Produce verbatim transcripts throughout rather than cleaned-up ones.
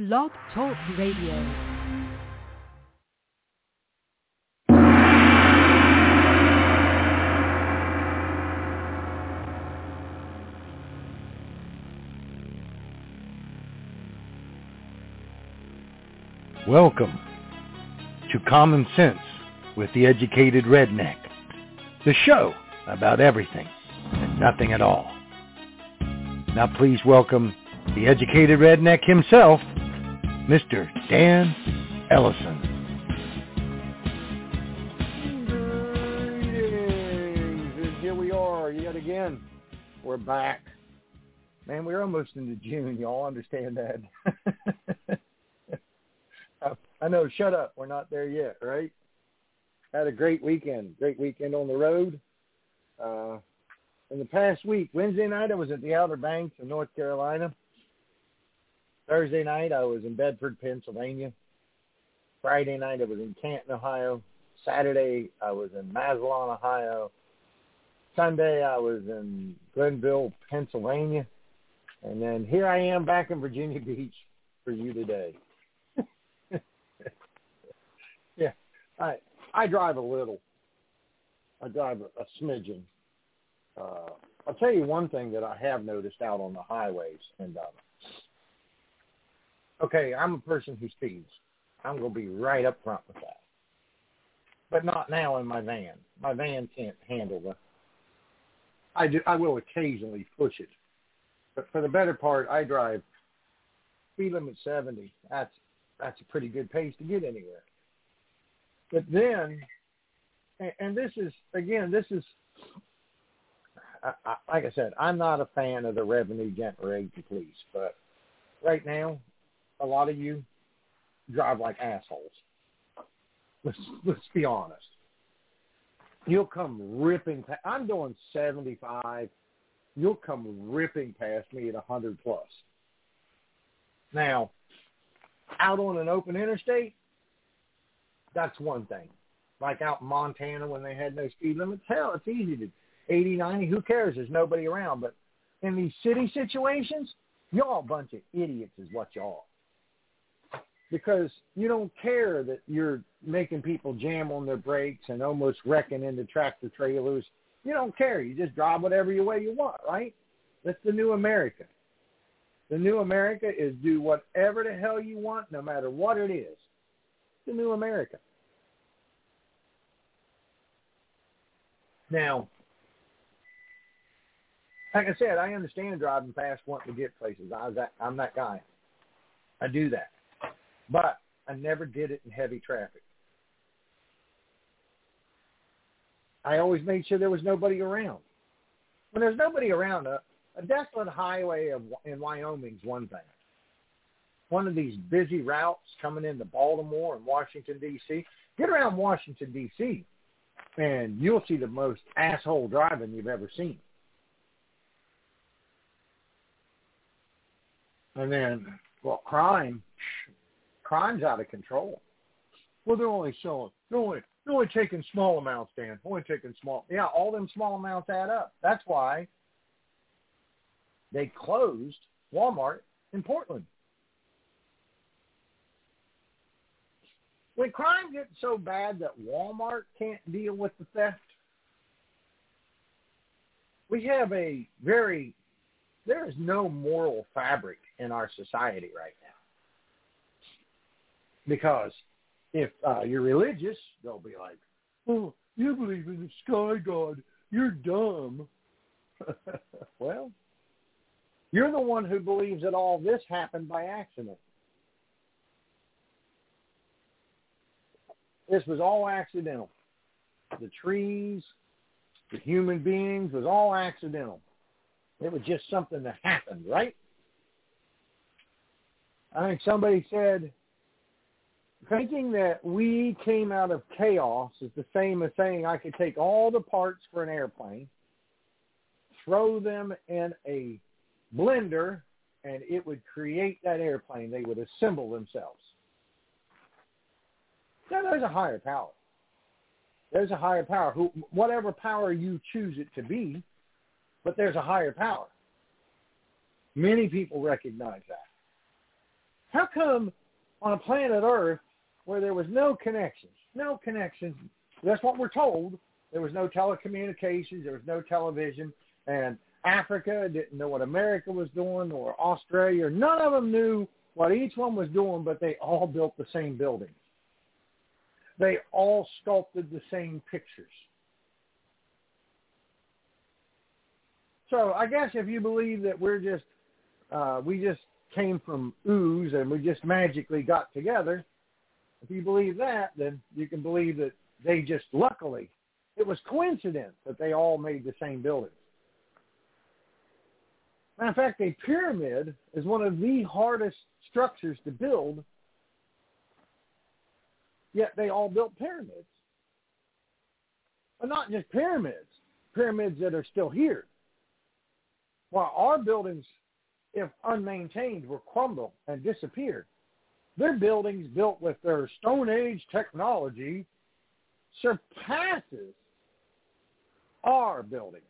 Blog Talk Radio. Welcome to Common Sense with the Educated Redneck, the show about everything and nothing at all. Now please welcome the Educated Redneck himself, Mister Dan Ellison. Greetings. Here we are yet again. We're back. Man, we're almost into June. Y'all understand that? I know, shut up. We're not there yet, right? Had a great weekend. Great weekend on the road. Uh, in the past week, Wednesday night, I was at the Outer Banks in North Carolina. Thursday night, I was in Bedford, Pennsylvania. Friday night, I was in Canton, Ohio. Saturday, I was in Massillon, Ohio. Sunday, I was in Glenville, Pennsylvania. And then here I am back in Virginia Beach for you today. Yeah, I I drive a little. I drive a, a smidgen. Uh, I'll tell you one thing that I have noticed out on the highways. And um, okay, I'm a person who speeds. I'm going to be right up front with that. But not now in my van. My van can't handle the. I do. I will occasionally push it, but for the better part, I drive speed limit seventy. That's that's a pretty good pace to get anywhere. But then, and this is, again, this is, I, I, like I said, I'm not a fan of the revenue generating police, but right now, a lot of you drive like assholes. Let's, let's be honest. You'll come ripping, past, I'm doing seventy-five, you'll come ripping past me at one hundred plus. Now, out on an open interstate, that's one thing. Like out in Montana when they had no speed limits, hell, it's easy to eighty, ninety, who cares? There's nobody around. But in these city situations, y'all a bunch of idiots is what y'all are. Because you don't care that you're making people jam on their brakes and almost wrecking into tractor trailers. You don't care. You just drive whatever your way you want, right? That's the new America. The new America is do whatever the hell you want, no matter what it is. The new America. Now, like I said, I understand driving fast, wanting to get places. I was that, I'm that guy. I do that. But I never did it in heavy traffic. I always made sure there was nobody around. When there's nobody around, a, a desolate highway of, in Wyoming is one thing. One of these busy routes coming into Baltimore and Washington, D C Get around Washington, D C, and you'll see the most asshole driving you've ever seen. And then, well, crime, crime's out of control. Well, they're only selling, they're only, they're only taking small amounts, Dan. Only taking small. Yeah, all them small amounts add up. That's why they closed Walmart in Portland. When crime gets so bad that Walmart can't deal with the theft, we have a very, there is no moral fabric in our society right now. Because if uh, you're religious, they'll be like, oh, you believe in the sky god, you're dumb. Well, you're the one who believes that all this happened by accident. This was all accidental. The trees, the human beings was all accidental. It was just something that happened, right? I think somebody said, thinking that we came out of chaos is the same as saying I could take all the parts for an airplane, throw them in a blender, and it would create that airplane. They would assemble themselves. Now, there's a higher power. There's a higher power, who, whatever power you choose it to be, but there's a higher power. Many people recognize that. How come on a planet Earth where there was no connections, no connections, that's what we're told, there was no telecommunications, there was no television, and Africa didn't know what America was doing, or Australia, none of them knew what each one was doing, but they all built the same buildings. They all sculpted the same pictures. So I guess if you believe that we're just, uh, we just came from ooze and we just magically got together, if you believe that, then you can believe that they just luckily, it was coincidence that they all made the same buildings. Matter of fact, a pyramid is one of the hardest structures to build, yet they all built pyramids. But not just pyramids, pyramids that are still here. While our buildings, if unmaintained, will crumble and disappear, their buildings built with their Stone Age technology surpasses our buildings.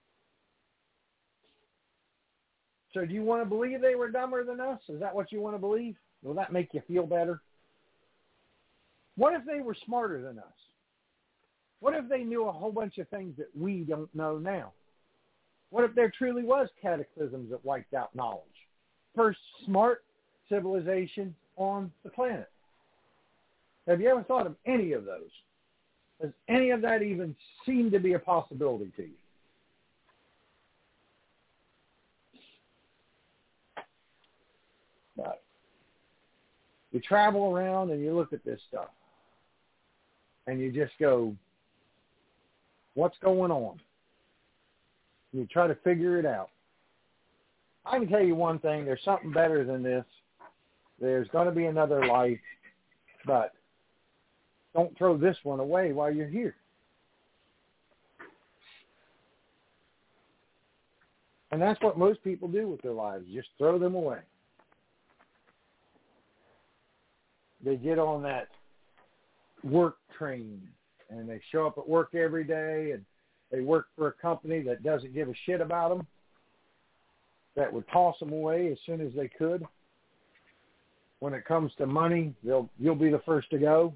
So do you want to believe they were dumber than us? Is that what you want to believe? Will that make you feel better? What if they were smarter than us? What if they knew a whole bunch of things that we don't know now? What if there truly was cataclysms that wiped out knowledge? First smart civilization on the planet. Have you ever thought of any of those? Does any of that even seem to be a possibility to you? But you travel around and you look at this stuff and you just go, what's going on? And you try to figure it out. I can tell you one thing, there's something better than this. There's going to be another life, but don't throw this one away while you're here. And that's what most people do with their lives, just throw them away. They get on that work train and they show up at work every day and they work for a company that doesn't give a shit about them, that would toss them away as soon as they could. When it comes to money, they'll you'll be the first to go.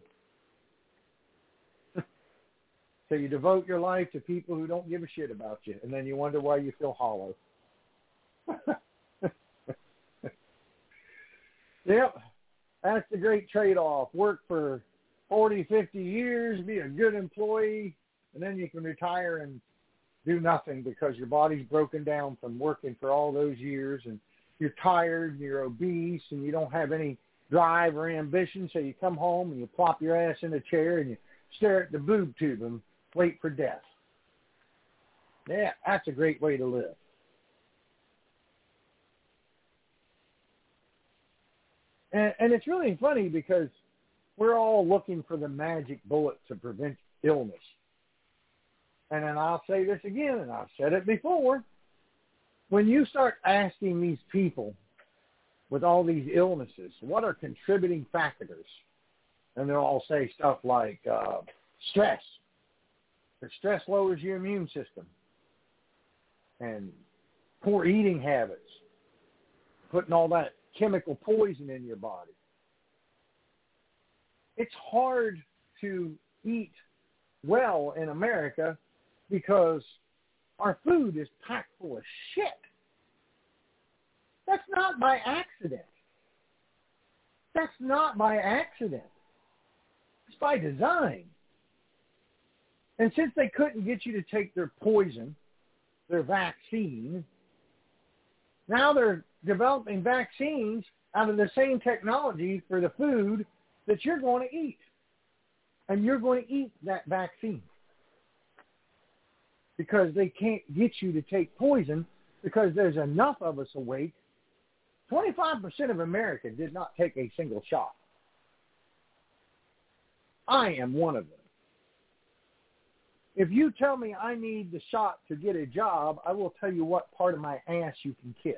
So you devote your life to people who don't give a shit about you, and then you wonder why you feel hollow. Yep, that's the great trade-off. Work for forty, fifty years, be a good employee, and then you can retire and do nothing because your body's broken down from working for all those years, and you're tired, and you're obese, and you don't have any drive or ambition, so you come home and you plop your ass in a chair and you stare at the boob tube and wait for death. Yeah, that's a great way to live. And, and it's really funny because we're all looking for the magic bullet to prevent illness. And then I'll say this again, and I've said it before. When you start asking these people with all these illnesses, what are contributing factors? And they'll all say stuff like uh, stress. Because stress lowers your immune system. And poor eating habits. Putting all that chemical poison in your body. It's hard to eat well in America because our food is packed full of shit. That's not by accident. That's not by accident. It's by design. And since they couldn't get you to take their poison, their vaccine, now they're developing vaccines out of the same technology for the food that you're going to eat. And you're going to eat that vaccine. Because they can't get you to take poison because there's enough of us awake. twenty-five percent of America did not take a single shot. I am one of them. If you tell me I need the shot to get a job, I will tell you what part of my ass you can kiss.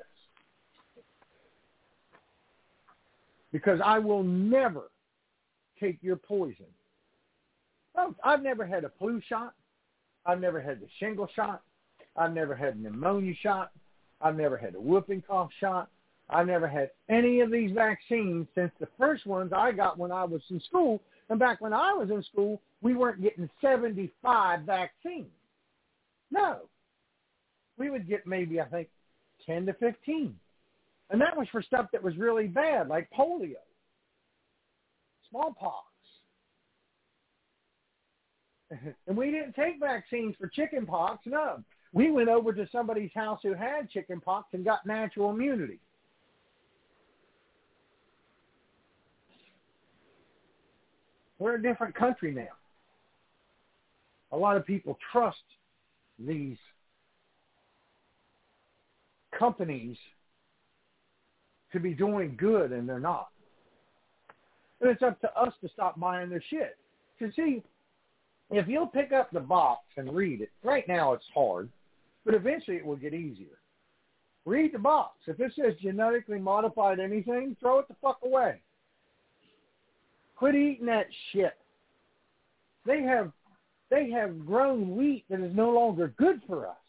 Because I will never take your poison. I've never had a flu shot. I've never had the shingle shot. I've never had a pneumonia shot. I've never had a whooping cough shot. I've never had any of these vaccines since the first ones I got when I was in school. And back when I was in school, we weren't getting seventy-five vaccines. No. We would get maybe, I think, ten to fifteen. And that was for stuff that was really bad, like polio, smallpox. And we didn't take vaccines for chicken pox, no. We went over to somebody's house who had chicken pox and got natural immunity. We're a different country now. A lot of people trust these companies to be doing good, and they're not. And it's up to us to stop buying their shit. Because, see, if you'll pick up the box and read it, right now it's hard, but eventually it will get easier. Read the box. If it says genetically modified anything, throw it the fuck away. Quit eating that shit. They have they have grown wheat that is no longer good for us.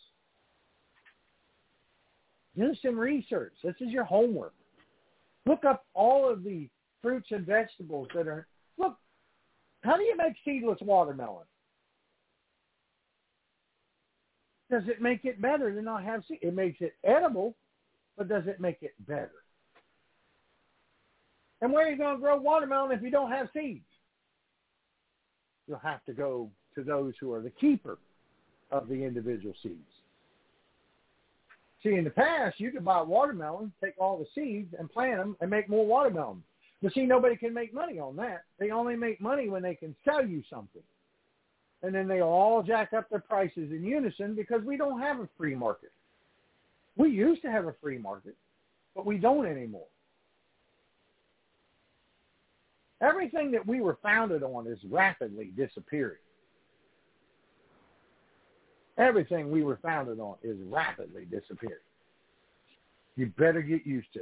Do some research. This is your homework. Look up all of the fruits and vegetables that are, look, how do you make seedless watermelon? Does it make it better to not have seeds? It makes it edible, but does it make it better? And where are you going to grow watermelon if you don't have seeds? You'll have to go to those who are the keeper of the individual seeds. See, in the past, you could buy watermelon, take all the seeds and plant them and make more watermelon. But see, nobody can make money on that. They only make money when they can sell you something. And then they'll all jack up their prices in unison because we don't have a free market. We used to have a free market, but we don't anymore. Everything that we were founded on is rapidly disappearing. Everything we were founded on is rapidly disappearing. You better get used to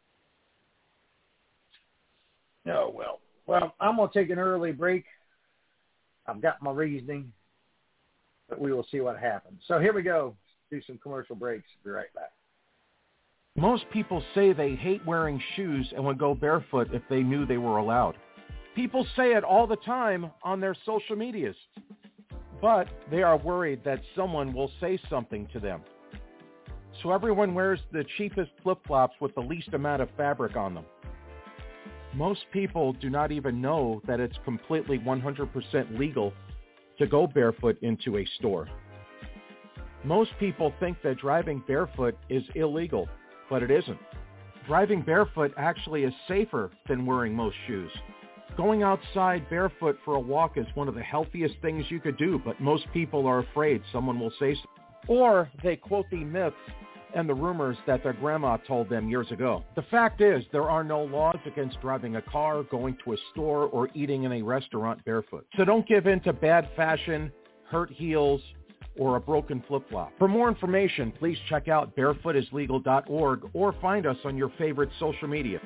that. Oh, well. Well, I'm going to take an early break. I've got my reasoning, but we will see what happens. So here we go. Do some commercial breaks. Be right back. Most people say they hate wearing shoes and would go barefoot if they knew they were allowed. People say it all the time on their social medias, but they are worried that someone will say something to them. So everyone wears the cheapest flip-flops with the least amount of fabric on them. Most people do not even know that it's completely one hundred percent legal to go barefoot into a store. Most people think that driving barefoot is illegal, but it isn't. Driving barefoot actually is safer than wearing most shoes. Going outside barefoot for a walk is one of the healthiest things you could do, but most people are afraid someone will say so. Or they quote the myths and the rumors that their grandma told them years ago. The fact is, there are no laws against driving a car, going to a store, or eating in a restaurant barefoot. So don't give in to bad fashion, hurt heels, or a broken flip-flop. For more information, please check out barefoot is legal dot org or find us on your favorite social media.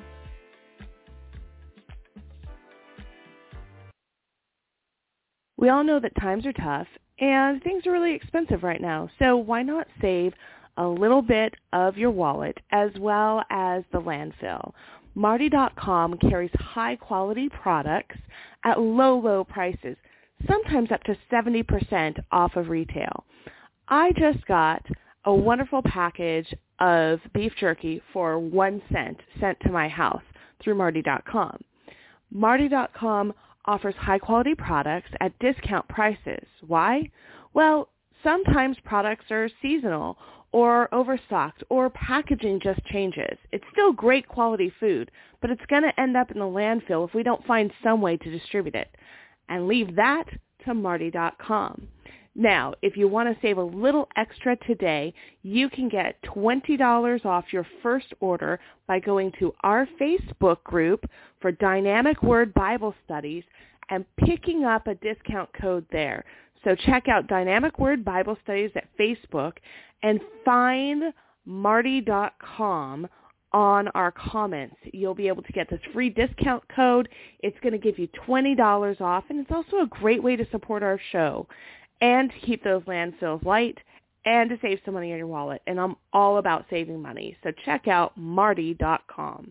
We all know that times are tough and things are really expensive right now, so why not save a little bit of your wallet as well as the landfill? Marty dot com carries high-quality products at low, low prices, sometimes up to seventy percent off of retail. I just got a wonderful package of beef jerky for one cent sent to my house through Marty dot com. Marty dot com offers high-quality products at discount prices. Why? Well, sometimes products are seasonal or overstocked or packaging just changes. It's still great quality food, but it's going to end up in the landfill if we don't find some way to distribute it. And leave that to Marty dot com. Now, if you want to save a little extra today, you can get twenty dollars off your first order by going to our Facebook group for Dynamic Word Bible Studies and picking up a discount code there. So check out Dynamic Word Bible Studies at Facebook and find Marty dot com on our comments. You'll be able to get this free discount code. It's going to give you twenty dollars off, and it's also a great way to support our show and to keep those landfills light and to save some money in your wallet. And I'm all about saving money. So check out Marty dot com.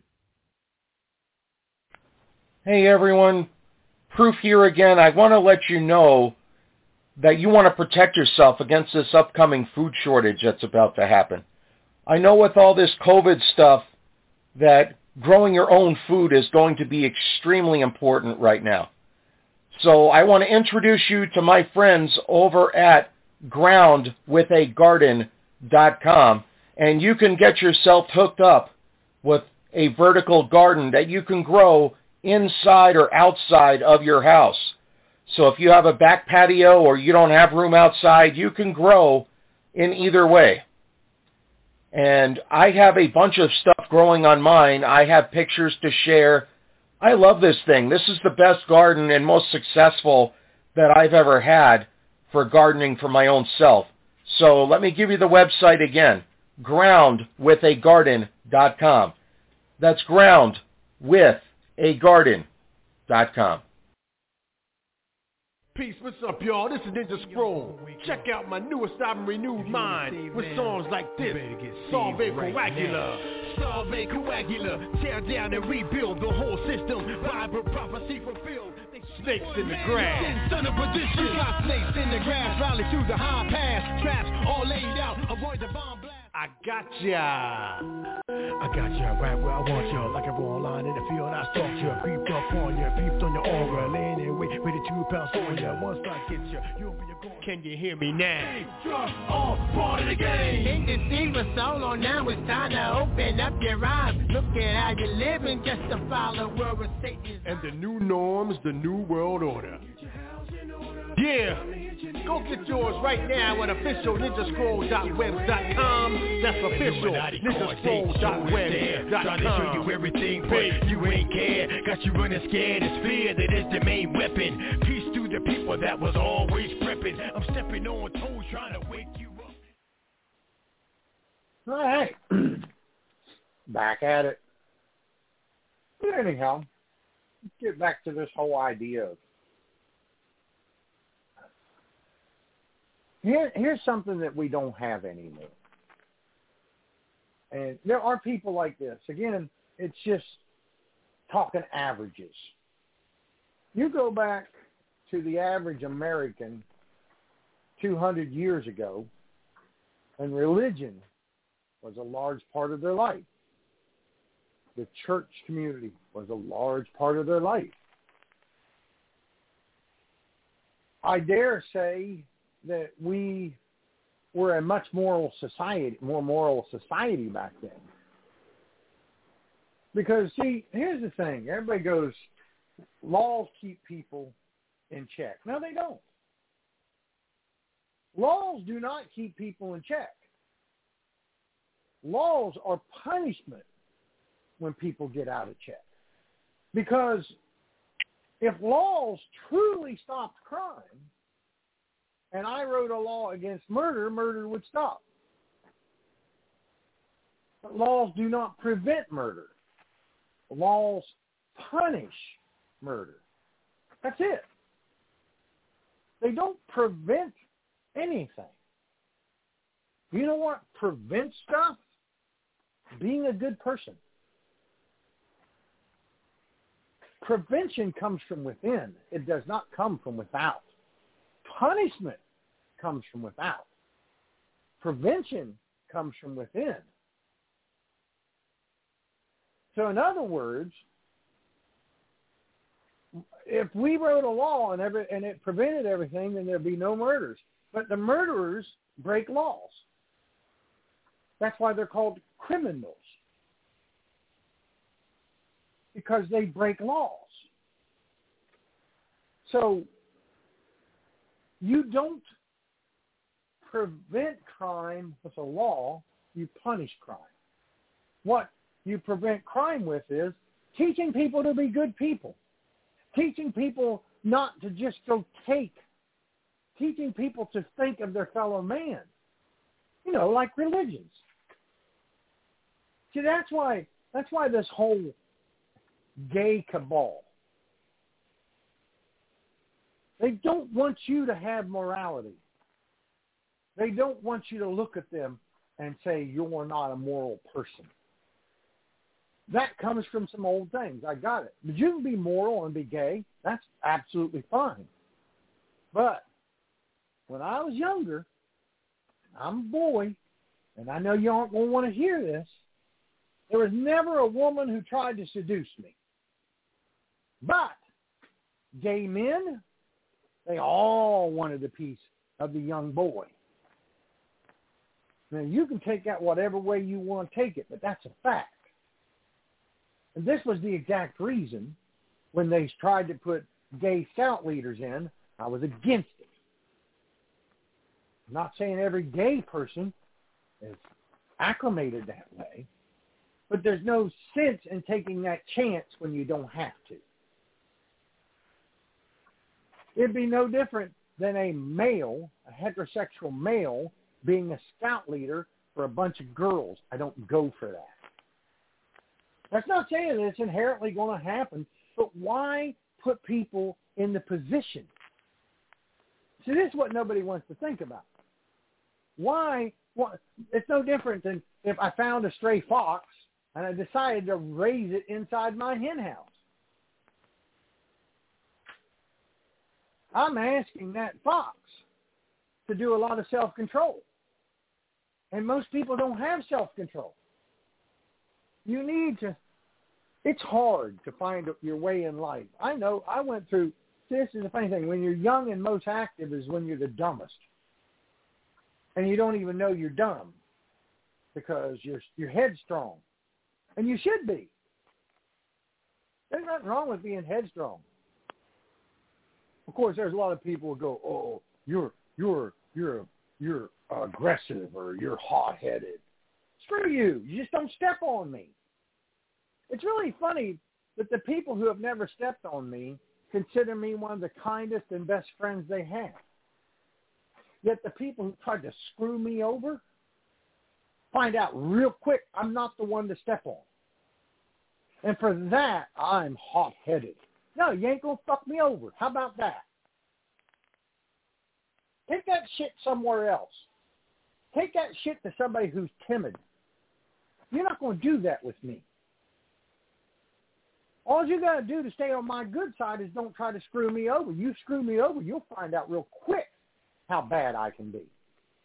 Hey everyone, Proof here again. I want to let you know that you want to protect yourself against this upcoming food shortage that's about to happen. I know with all this COVID stuff that growing your own food is going to be extremely important right now. So I want to introduce you to my friends over at ground with a garden dot com, and you can get yourself hooked up with a vertical garden that you can grow inside or outside of your house. So if you have a back patio or you don't have room outside, you can grow in either way. And I have a bunch of stuff growing on mine. I have pictures to share. I love this thing. This is the best garden and most successful that I've ever had for gardening for my own self. So let me give you the website again, ground with a garden dot com. That's ground with a garden dot com. Peace, what's up, y'all? This is Ninja Scroll. Check out my newest album, Renewed Mind, with songs like this, Solve Coagula. Solve Coagula, tear down and rebuild the whole system, Bible prophecy fulfilled. Snakes in the grass. Son of perdition. Got snakes in the grass, rally through the high pass, traps all laid out, avoid the bomb blast. I got ya. I got ya right where I want ya, like a raw line in the field. I stalked ya, creeped up on ya, peeped on your aura, laying in wait, ready to pounce on ya. Once I get ya, you'll be a goner. Can you hear me now? Just all part of the game. Ain't the secret so long now, it's time to open up your eyes. Look at how you're living, just a follower of Satan. And the new norms, the new world order. Yeah, go get yours right now at official ninja scroll dot web dot com. That's official ninja scroll dot web dot com. Trying to show you everything, but you ain't care. Got you running scared, it's fear that is the main weapon. Peace to the people that was always prepping. I'm stepping on toes trying to wake you up. All right. Back at it. But anyhow, let's get back to this whole idea of Here, here's something that we don't have anymore. And there are people like this. Again, it's just talking averages. You go back to the average American two hundred years ago, and religion was a large part of their life. The church community was a large part of their life. I dare say that we were a much moral society, more moral society back then. Because, see, here's the thing. Everybody goes, laws keep people in check. No, they don't. Laws do not keep people in check. Laws are punishment when people get out of check. Because if laws truly stopped crime, and I wrote a law against murder, murder would stop. But laws do not prevent murder. Laws punish murder. That's it. They don't prevent anything. You know what prevents stuff? Being a good person. Prevention comes from within. It does not come from without. Punishment comes from without. Prevention comes from within. So in other words, if we wrote a law and, every, and it prevented everything, then there'd be no murders. But the murderers break laws. That's why they're called criminals. Because they break laws. So you don't prevent crime with a law, you punish crime. What you prevent crime with is teaching people to be good people. Teaching people not to just go take. Teaching people to think of their fellow man. You know, like religions. See, that's why that's why this whole gay cabal. They don't want you to have morality. They don't want you to look at them and say you're not a moral person. That comes from some old things. I got it. But you can be moral and be gay. That's absolutely fine. But when I was younger, I'm a boy, and I know you aren't going to want to hear this, there was never a woman who tried to seduce me. But gay men, they all wanted a piece of the young boy. Now, you can take that whatever way you want to take it, but that's a fact. And this was the exact reason when they tried to put gay scout leaders in, I was against it. I'm not saying every gay person is acclimated that way, but there's no sense in taking that chance when you don't have to. It'd be no different than a male, a heterosexual male, being a scout leader for a bunch of girls. I don't go for that. That's not saying that it's inherently going to happen, but why put people in the position? See, this is what nobody wants to think about. Why? Well, it's no different than if I found a stray fox and I decided to raise it inside my hen house. I'm asking that fox to do a lot of self-control. And most people don't have self-control. You need to, it's hard to find your way in life. I know I went through, this is the funny thing, when you're young and most active is when you're the dumbest. And you don't even know you're dumb because you're, you're headstrong. And you should be. There's nothing wrong with being headstrong. Of course, there's a lot of people who go, oh, you're, you're, you're, you're aggressive or you're hot-headed. Screw you. You just don't step on me. It's really funny that the people who have never stepped on me consider me one of the kindest and best friends they have. Yet the people who tried to screw me over find out real quick I'm not the one to step on. And for that, I'm hot-headed. No, you ain't going to fuck me over. How about that? Take that shit somewhere else. Take that shit to somebody who's timid. You're not going to do that with me. All you got to do to stay on my good side is don't try to screw me over. You screw me over, you'll find out real quick how bad I can be.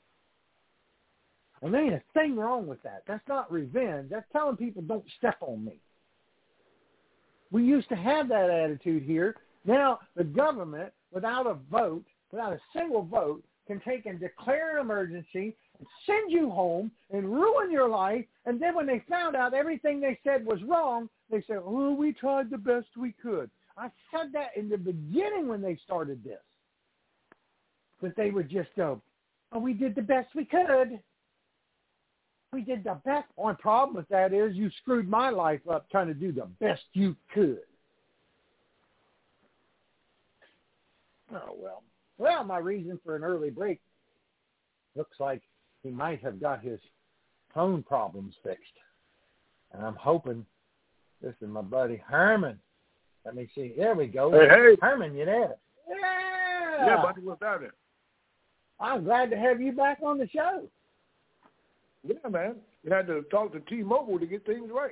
And there ain't a thing wrong with that. That's not revenge. That's telling people don't step on me. We used to have that attitude here. Now the government, without a vote, without a single vote, can take and declare an emergency, and send you home, and ruin your life. And then when they found out everything they said was wrong, they said, oh, we tried the best we could. I said that in the beginning when they started this. That they would just go, oh, we did the best we could. We did the best. Only problem with that is you screwed my life up trying to do the best you could. Oh, well. Well, my reason for an early break looks like he might have got his phone problems fixed. And I'm hoping, this is my buddy Herman. Let me see. There we go. Hey, hey. Herman, you there? Yeah. Yeah, buddy, what's out there? I'm glad to have you back on the show. Yeah, man. You had to talk to T-Mobile to get things right.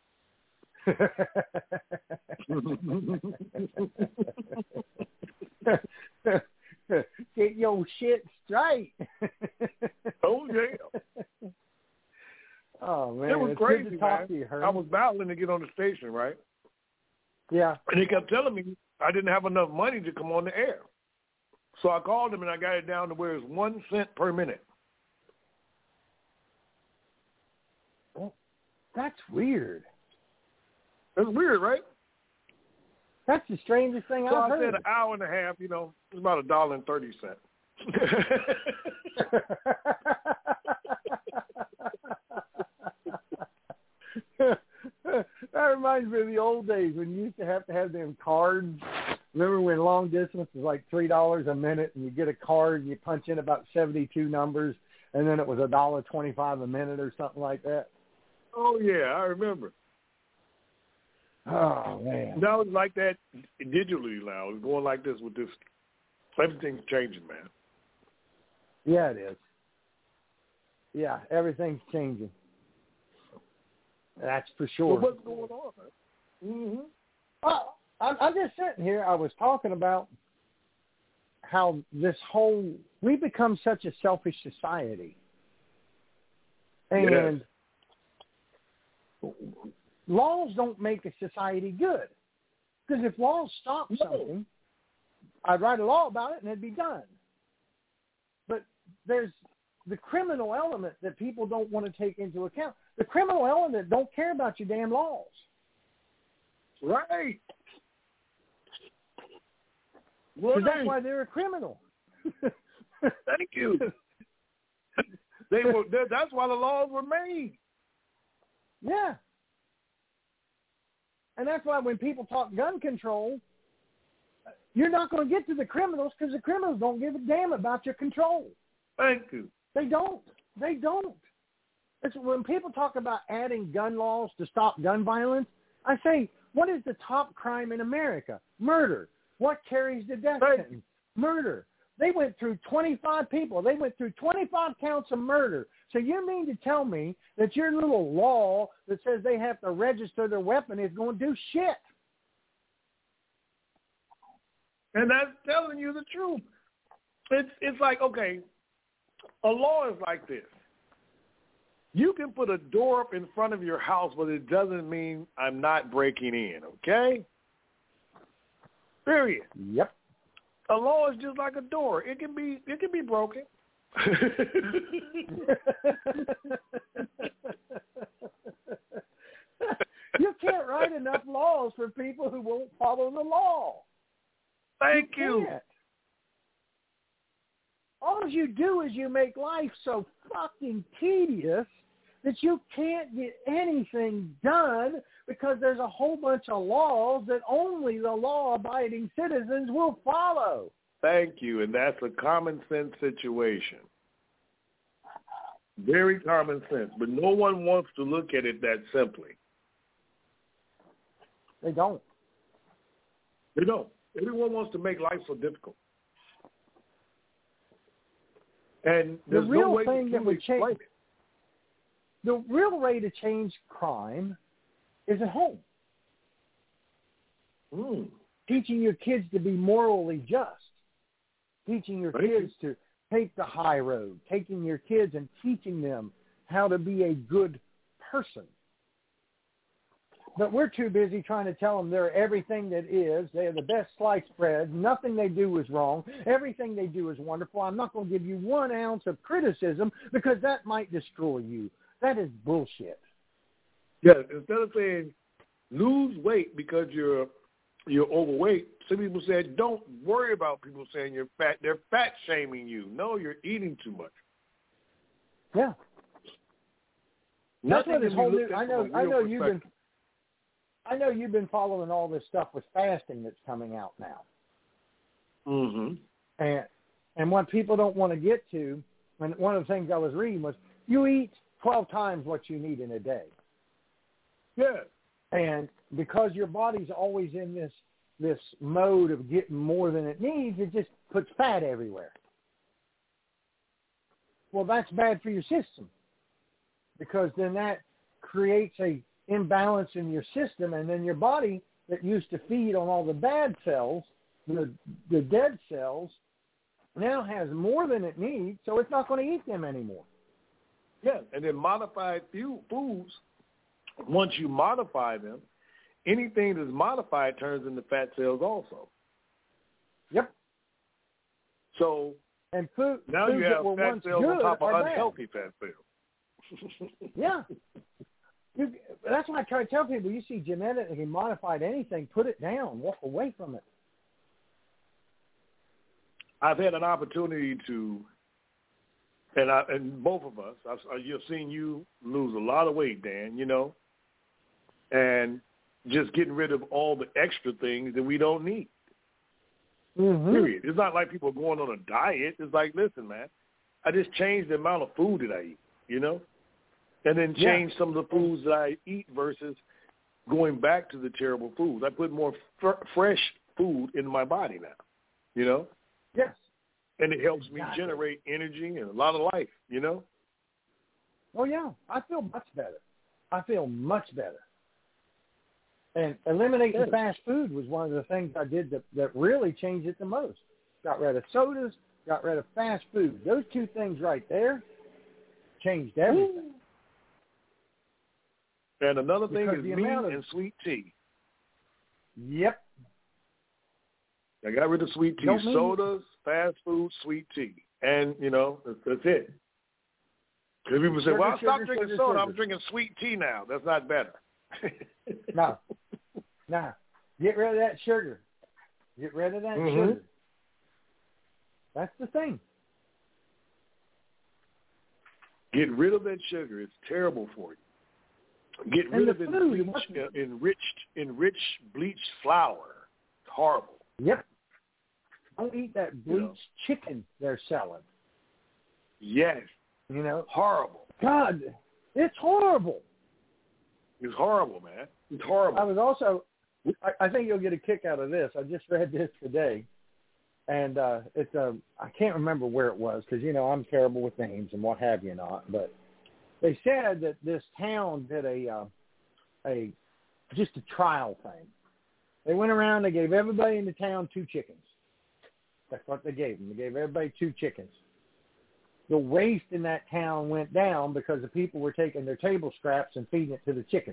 Get your shit straight. Oh, yeah. Oh, man. It was it's crazy, good to talk man. to you, Herman. I was battling to get on the station, right? Yeah. And he kept telling me I didn't have enough money to come on the air. So I called him and I got it down to where it's one cent per minute. Well, that's weird. That's weird, right? That's the strangest thing so I've I heard. So I said an hour and a half, you know, it's about a dollar and thirty cents. That reminds me of the old days when you used to have to have them cards. Remember when long distance was like three dollars a minute, and you get a card and you punch in about seventy-two numbers, and then it was a dollar twenty-five a minute or something like that. Oh yeah, I remember. Oh man, now it's like that digitally. Now it's going like this with this. Everything's changing, man. Yeah, it is. Yeah, everything's changing. That's for sure. So what's going on, man? Mm-hmm. Well, I'm, I'm just sitting here. I was talking about how this whole, we become such a selfish society. And yes. laws don't make a society good. Because if laws stop something, I'd write a law about it and it'd be done. But there's the criminal element that people don't want to take into account. The criminal element don't care about your damn laws. Right. Because that's why they're a criminal. Thank you. They were. That's why the laws were made. Yeah. And that's why when people talk gun control, you're not going to get to the criminals because the criminals don't give a damn about your control. Thank you. They don't. They don't. It's when people talk about adding gun laws to stop gun violence, I say, what is the top crime in America? Murder. What carries the death right. sentence? Murder. They went through twenty-five people. They went through twenty-five counts of murder. So you mean to tell me that your little law that says they have to register their weapon is going to do shit? And that's telling you the truth. It's it's like, okay, a law is like this. You can put a door up in front of your house, but it doesn't mean I'm not breaking in, okay? Period. Yep. A law is just like a door. It can be it can be broken. You can't write enough laws for people who won't follow the law. Thank you. you. Can't. All you do is you make life so fucking tedious that you can't get anything done because there's a whole bunch of laws that only the law-abiding citizens will follow. Thank you, and that's a common sense situation. Very common sense, but no one wants to look at it that simply. They don't. They don't. Everyone wants to make life so difficult. And there's the real no way thing to that would change it. The real way to change crime is at home. Mm. Teaching your kids to be morally just. Teaching your Thank kids you. to take the high road. Taking your kids and teaching them how to be a good person. But we're too busy trying to tell them they're everything that is. They're the best sliced bread. Nothing they do is wrong. Everything they do is wonderful. I'm not going to give you one ounce of criticism because that might destroy you. That is bullshit. Yeah, instead of saying lose weight because you're you're overweight, some people said don't worry about people saying you're fat. They're fat shaming you. No, you're eating too much. Yeah. That's what this whole new, I know. I know you've been. I know you've been following all this stuff with fasting that's coming out now. Mm-hmm. And and what people don't want to get to, and one of the things I was reading was you eat twelve times what you need in a day. Yeah. And because your body's always in this this mode of getting more than it needs, it just puts fat everywhere. Well, that's bad for your system because then that creates a imbalance in your system, and then your body that used to feed on all the bad cells, the the dead cells, now has more than it needs, so it's not going to eat them anymore. Yeah, and then modified foods, once you modify them, anything that's modified turns into fat cells also. Yep. So and food, now foods you have that were fat once cells good on top of are unhealthy bad. fat cells. Yeah. You, that's why I try to tell people, you see genetically modified anything, put it down, walk away from it. I've had an opportunity to, and I, and both of us, I've, I've seen you lose a lot of weight, Dan, you know, and just getting rid of all the extra things that we don't need. Mm-hmm. Period. It's not like people are going on a diet. It's like, listen, man, I just changed the amount of food that I eat, you know? And then change yeah. some of the foods that I eat versus going back to the terrible foods. I put more f- fresh food in my body now, you know? Yes. And it helps me exactly. generate energy and a lot of life, you know? Oh, yeah. I feel much better. I feel much better. And eliminating fast food was one of the things I did that, that really changed it the most. Got rid of sodas, got rid of fast food. Those two things right there changed everything. And another thing Because is the meat amount of- and sweet tea. Yep. I got rid of sweet tea, Don't mean- sodas, fast food, sweet tea. And, you know, that's, that's it. Because people say, Sugar, well, I stopped sugar, drinking sugar, soda. sugar. I'm drinking sweet tea now. That's not better. No. No. Get rid of that sugar. Get rid of that Mm-hmm. sugar. That's the thing. Get rid of that sugar. It's terrible for you. Get rid And of the it food, bleach, what's- uh, enriched, enriched bleached flour. It's horrible. Yep. Don't eat that bleached You know. chicken they're selling. Yes. You know? Horrible. God, it's horrible. It's horrible, man. It's horrible. I was also, I, I think you'll get a kick out of this. I just read this today, and uh, it's a, I can't remember where it was because, you know, I'm terrible with names and what have you not, but they said that this town did a, uh, a just a trial thing. They went around, they gave everybody in the town two chickens. That's what they gave them. They gave everybody two chickens. The waste in that town went down because the people were taking their table scraps and feeding it to the chickens.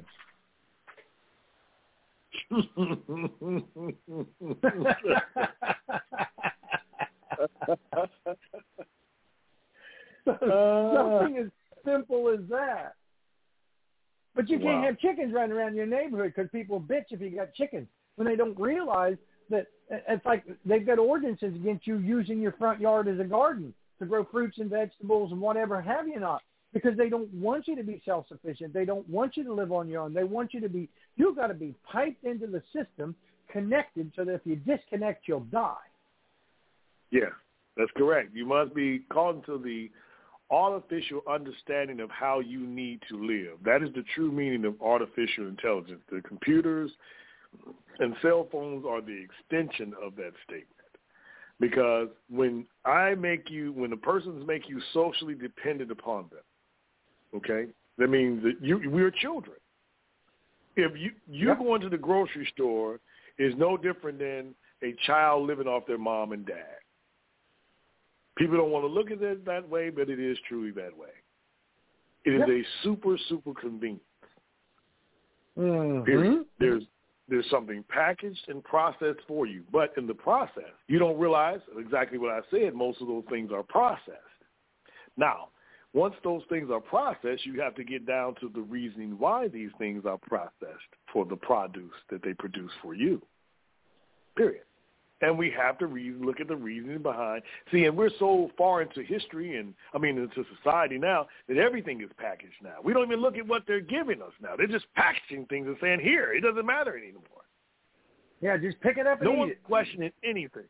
Something as simple as that. But you can't Wow. have chickens running around your neighborhood because people bitch if you got chickens when they don't realize that it's like they've got ordinances against you using your front yard as a garden to grow fruits and vegetables and whatever have you not, because they don't want you to be self-sufficient. They don't want you to live on your own. They want you to be, you've got to be piped into the system, connected, so that if you disconnect, you'll die. Yeah, that's correct. You must be called into the artificial understanding of how you need to live. That is the true meaning of artificial intelligence. The computers and cell phones are the extension of that statement. Because when I make you, when the persons make you socially dependent upon them, okay, that means that you, we're children. If you, you Yep. going to the grocery store is no different than a child living off their mom and dad. People don't want to look at it that way, but it is truly that way. It is Yep. a super, super convenience. Mm-hmm. Period. There's There's something packaged and processed for you. But in the process, you don't realize exactly what I said. Most of those things are processed. Now, once those things are processed, you have to get down to the reasoning why these things are processed for the produce that they produce for you. Period. And we have to reason, look at the reasoning behind. See, and we're so far into history and, I mean, into society now that everything is packaged now. We don't even look at what they're giving us now. They're just packaging things and saying, here, it doesn't matter anymore. Yeah, just pick it up and No eat one's it. questioning anything.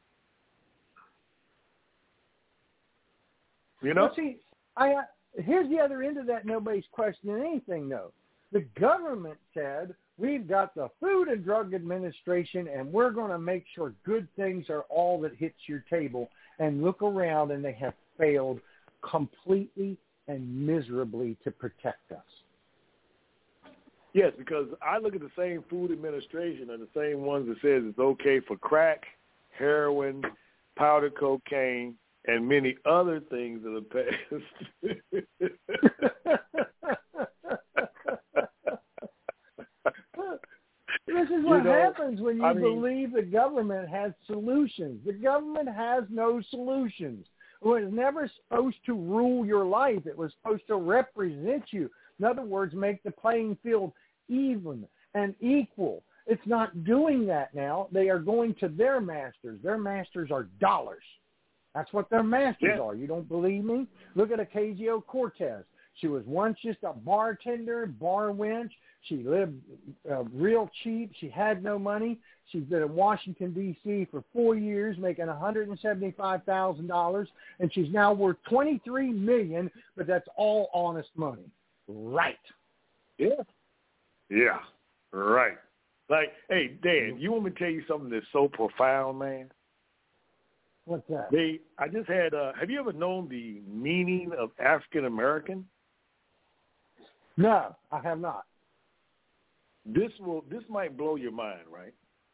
You know? Well, see, I, uh, here's the other end of that. Nobody's questioning anything, though. The government said, we've got the Food and Drug Administration, and we're going to make sure good things are all that hits your table. And look around, and they have failed completely and miserably to protect us. Yes, because I look at the same Food Administration are the same ones that says it's okay for crack, heroin, powder cocaine, and many other things that are passed. This is what You know, happens when you I mean- believe the government has solutions. The government has no solutions. It was never supposed to rule your life. It was supposed to represent you. In other words, make the playing field even and equal. It's not doing that now. They are going to their masters. Their masters are dollars. That's what their masters Yeah. are. You don't believe me? Look at Ocasio-Cortez. She was once just a bartender, bar wench. She lived uh, real cheap. She had no money. She's been in Washington, D C for four years, making one hundred seventy-five thousand dollars, and she's now worth twenty-three million dollars, but that's all honest money. Right. Yeah. Yeah. Right. Like, hey, Dan, you want me to tell you something that's so profound, man? What's that? They, I just had, uh, have you ever known the meaning of African American? No, I have not. This will this might blow your mind, right?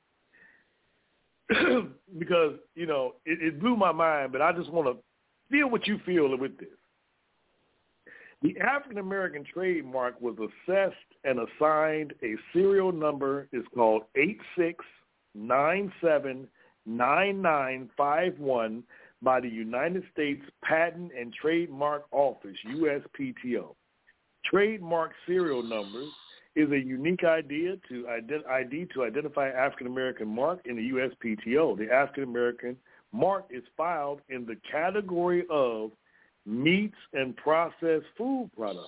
Because, you know, it, it blew my mind, but I just want to feel what you feel with this. The African-American trademark was assessed and assigned a serial number. It's called eight six nine seven nine nine five one by the United States Patent and Trademark Office, U S P T O. Trademark serial numbers is a unique idea to ident- I D to identify African-American mark in the U S P T O. The African-American mark is filed in the category of meats and processed food products.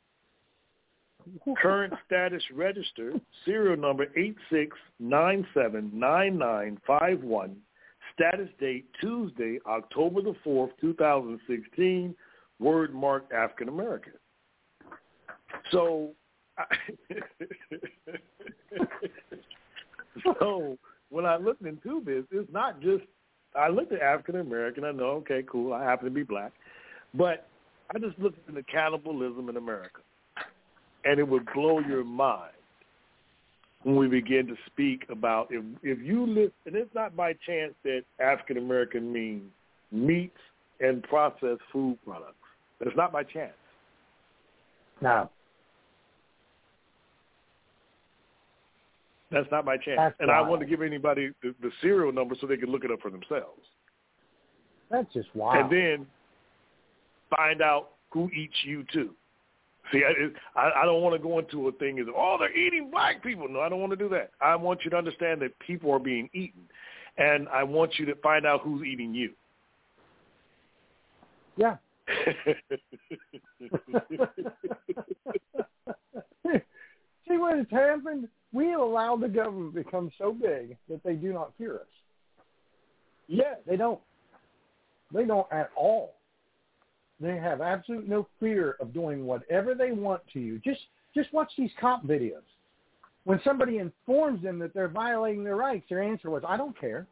Current status register, serial number eight six nine seven nine nine five one, status date Tuesday, October the fourth, two thousand sixteen, word marked African American. So, so when I looked into this, it's not just, I looked at African American, I know, okay, cool, I happen to be black, but I just looked into cannibalism in America. And it would blow your mind when we begin to speak about if if you listen, and it's not by chance that African American means meats and processed food products. It's not by chance. No. That's not by chance. That's and wild. I want to give anybody the, the serial number so they can look it up for themselves. That's just wild. And then find out who eats you too. See, I, I don't want to go into a thing as, oh, they're eating black people. No, I don't want to do that. I want you to understand that people are being eaten, and I want you to find out who's eating you. Yeah. See what has happened? We have allowed the government to become so big that they do not fear us. Yeah. They don't. They don't at all. They have absolute no fear of doing whatever they want to you. Just just watch these cop videos. When somebody informs them that they're violating their rights, their answer was, I don't care.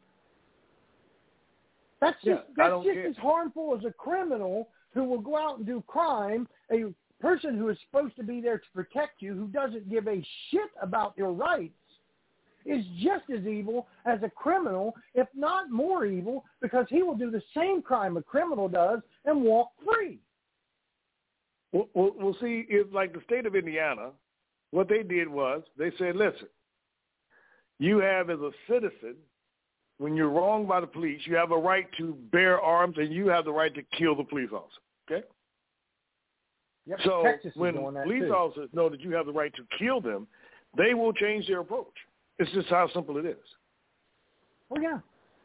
That's just, yeah, that's just care. as harmful as a criminal who will go out and do crime, a person who is supposed to be there to protect you, who doesn't give a shit about your rights, is just as evil as a criminal, if not more evil, because he will do the same crime a criminal does and walk free. Well, we'll, we'll see if, like the state of Indiana, what they did was they said, listen, you have as a citizen, when you're wronged by the police, you have a right to bear arms and you have the right to kill the police officer, okay? Yep, so Texas when police too. officers know that you have the right to kill them, they will change their approach. It's just how simple it is. Oh, yeah.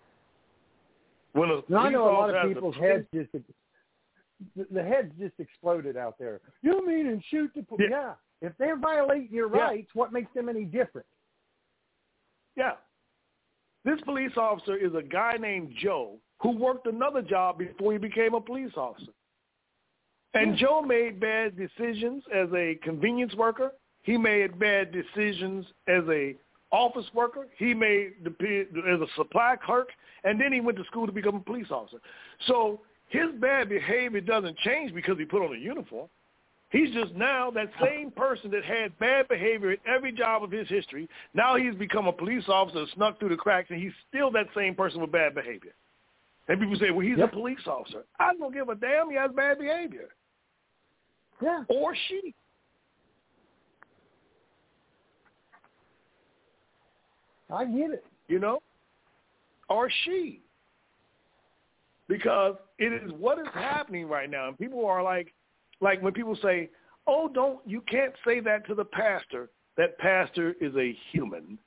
When a now, I know a lot of has people's a, heads just, the, the heads just exploded out there. You mean and shoot the police? Yeah. yeah. If they're violating your yeah. rights, what makes them any different? Yeah. This police officer is a guy named Joe who worked another job before he became a police officer. And yeah. Joe made bad decisions as a convenience worker. He made bad decisions as a office worker. He made the as a supply clerk, and then he went to school to become a police officer. So his bad behavior doesn't change because he put on a uniform. He's just now that same person that had bad behavior at every job of his history. Now he's become a police officer, snuck through the cracks, and he's still that same person with bad behavior. And people say, well, he's yep. a police officer. I don't give a damn. He has bad behavior. Yeah. Or she. I get it. You know? Or she. Because it is what is happening right now. And people are like, like when people say, oh, don't, you can't say that to the pastor. That pastor is a human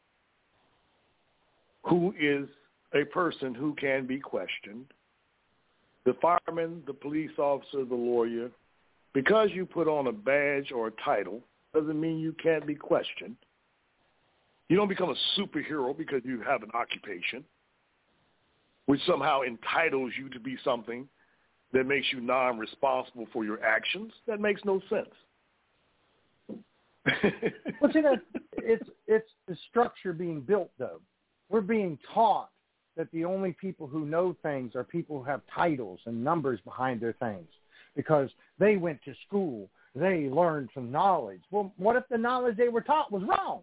who is a person who can be questioned. The fireman, the police officer, the lawyer, because you put on a badge or a title doesn't mean you can't be questioned. You don't become a superhero because you have an occupation, which somehow entitles you to be something that makes you non-responsible for your actions. That makes no sense. Well, see, that it's it's the structure being built, though. We're being taught that the only people who know things are people who have titles and numbers behind their things because they went to school they learned some knowledge. Well, what if the knowledge they were taught was wrong?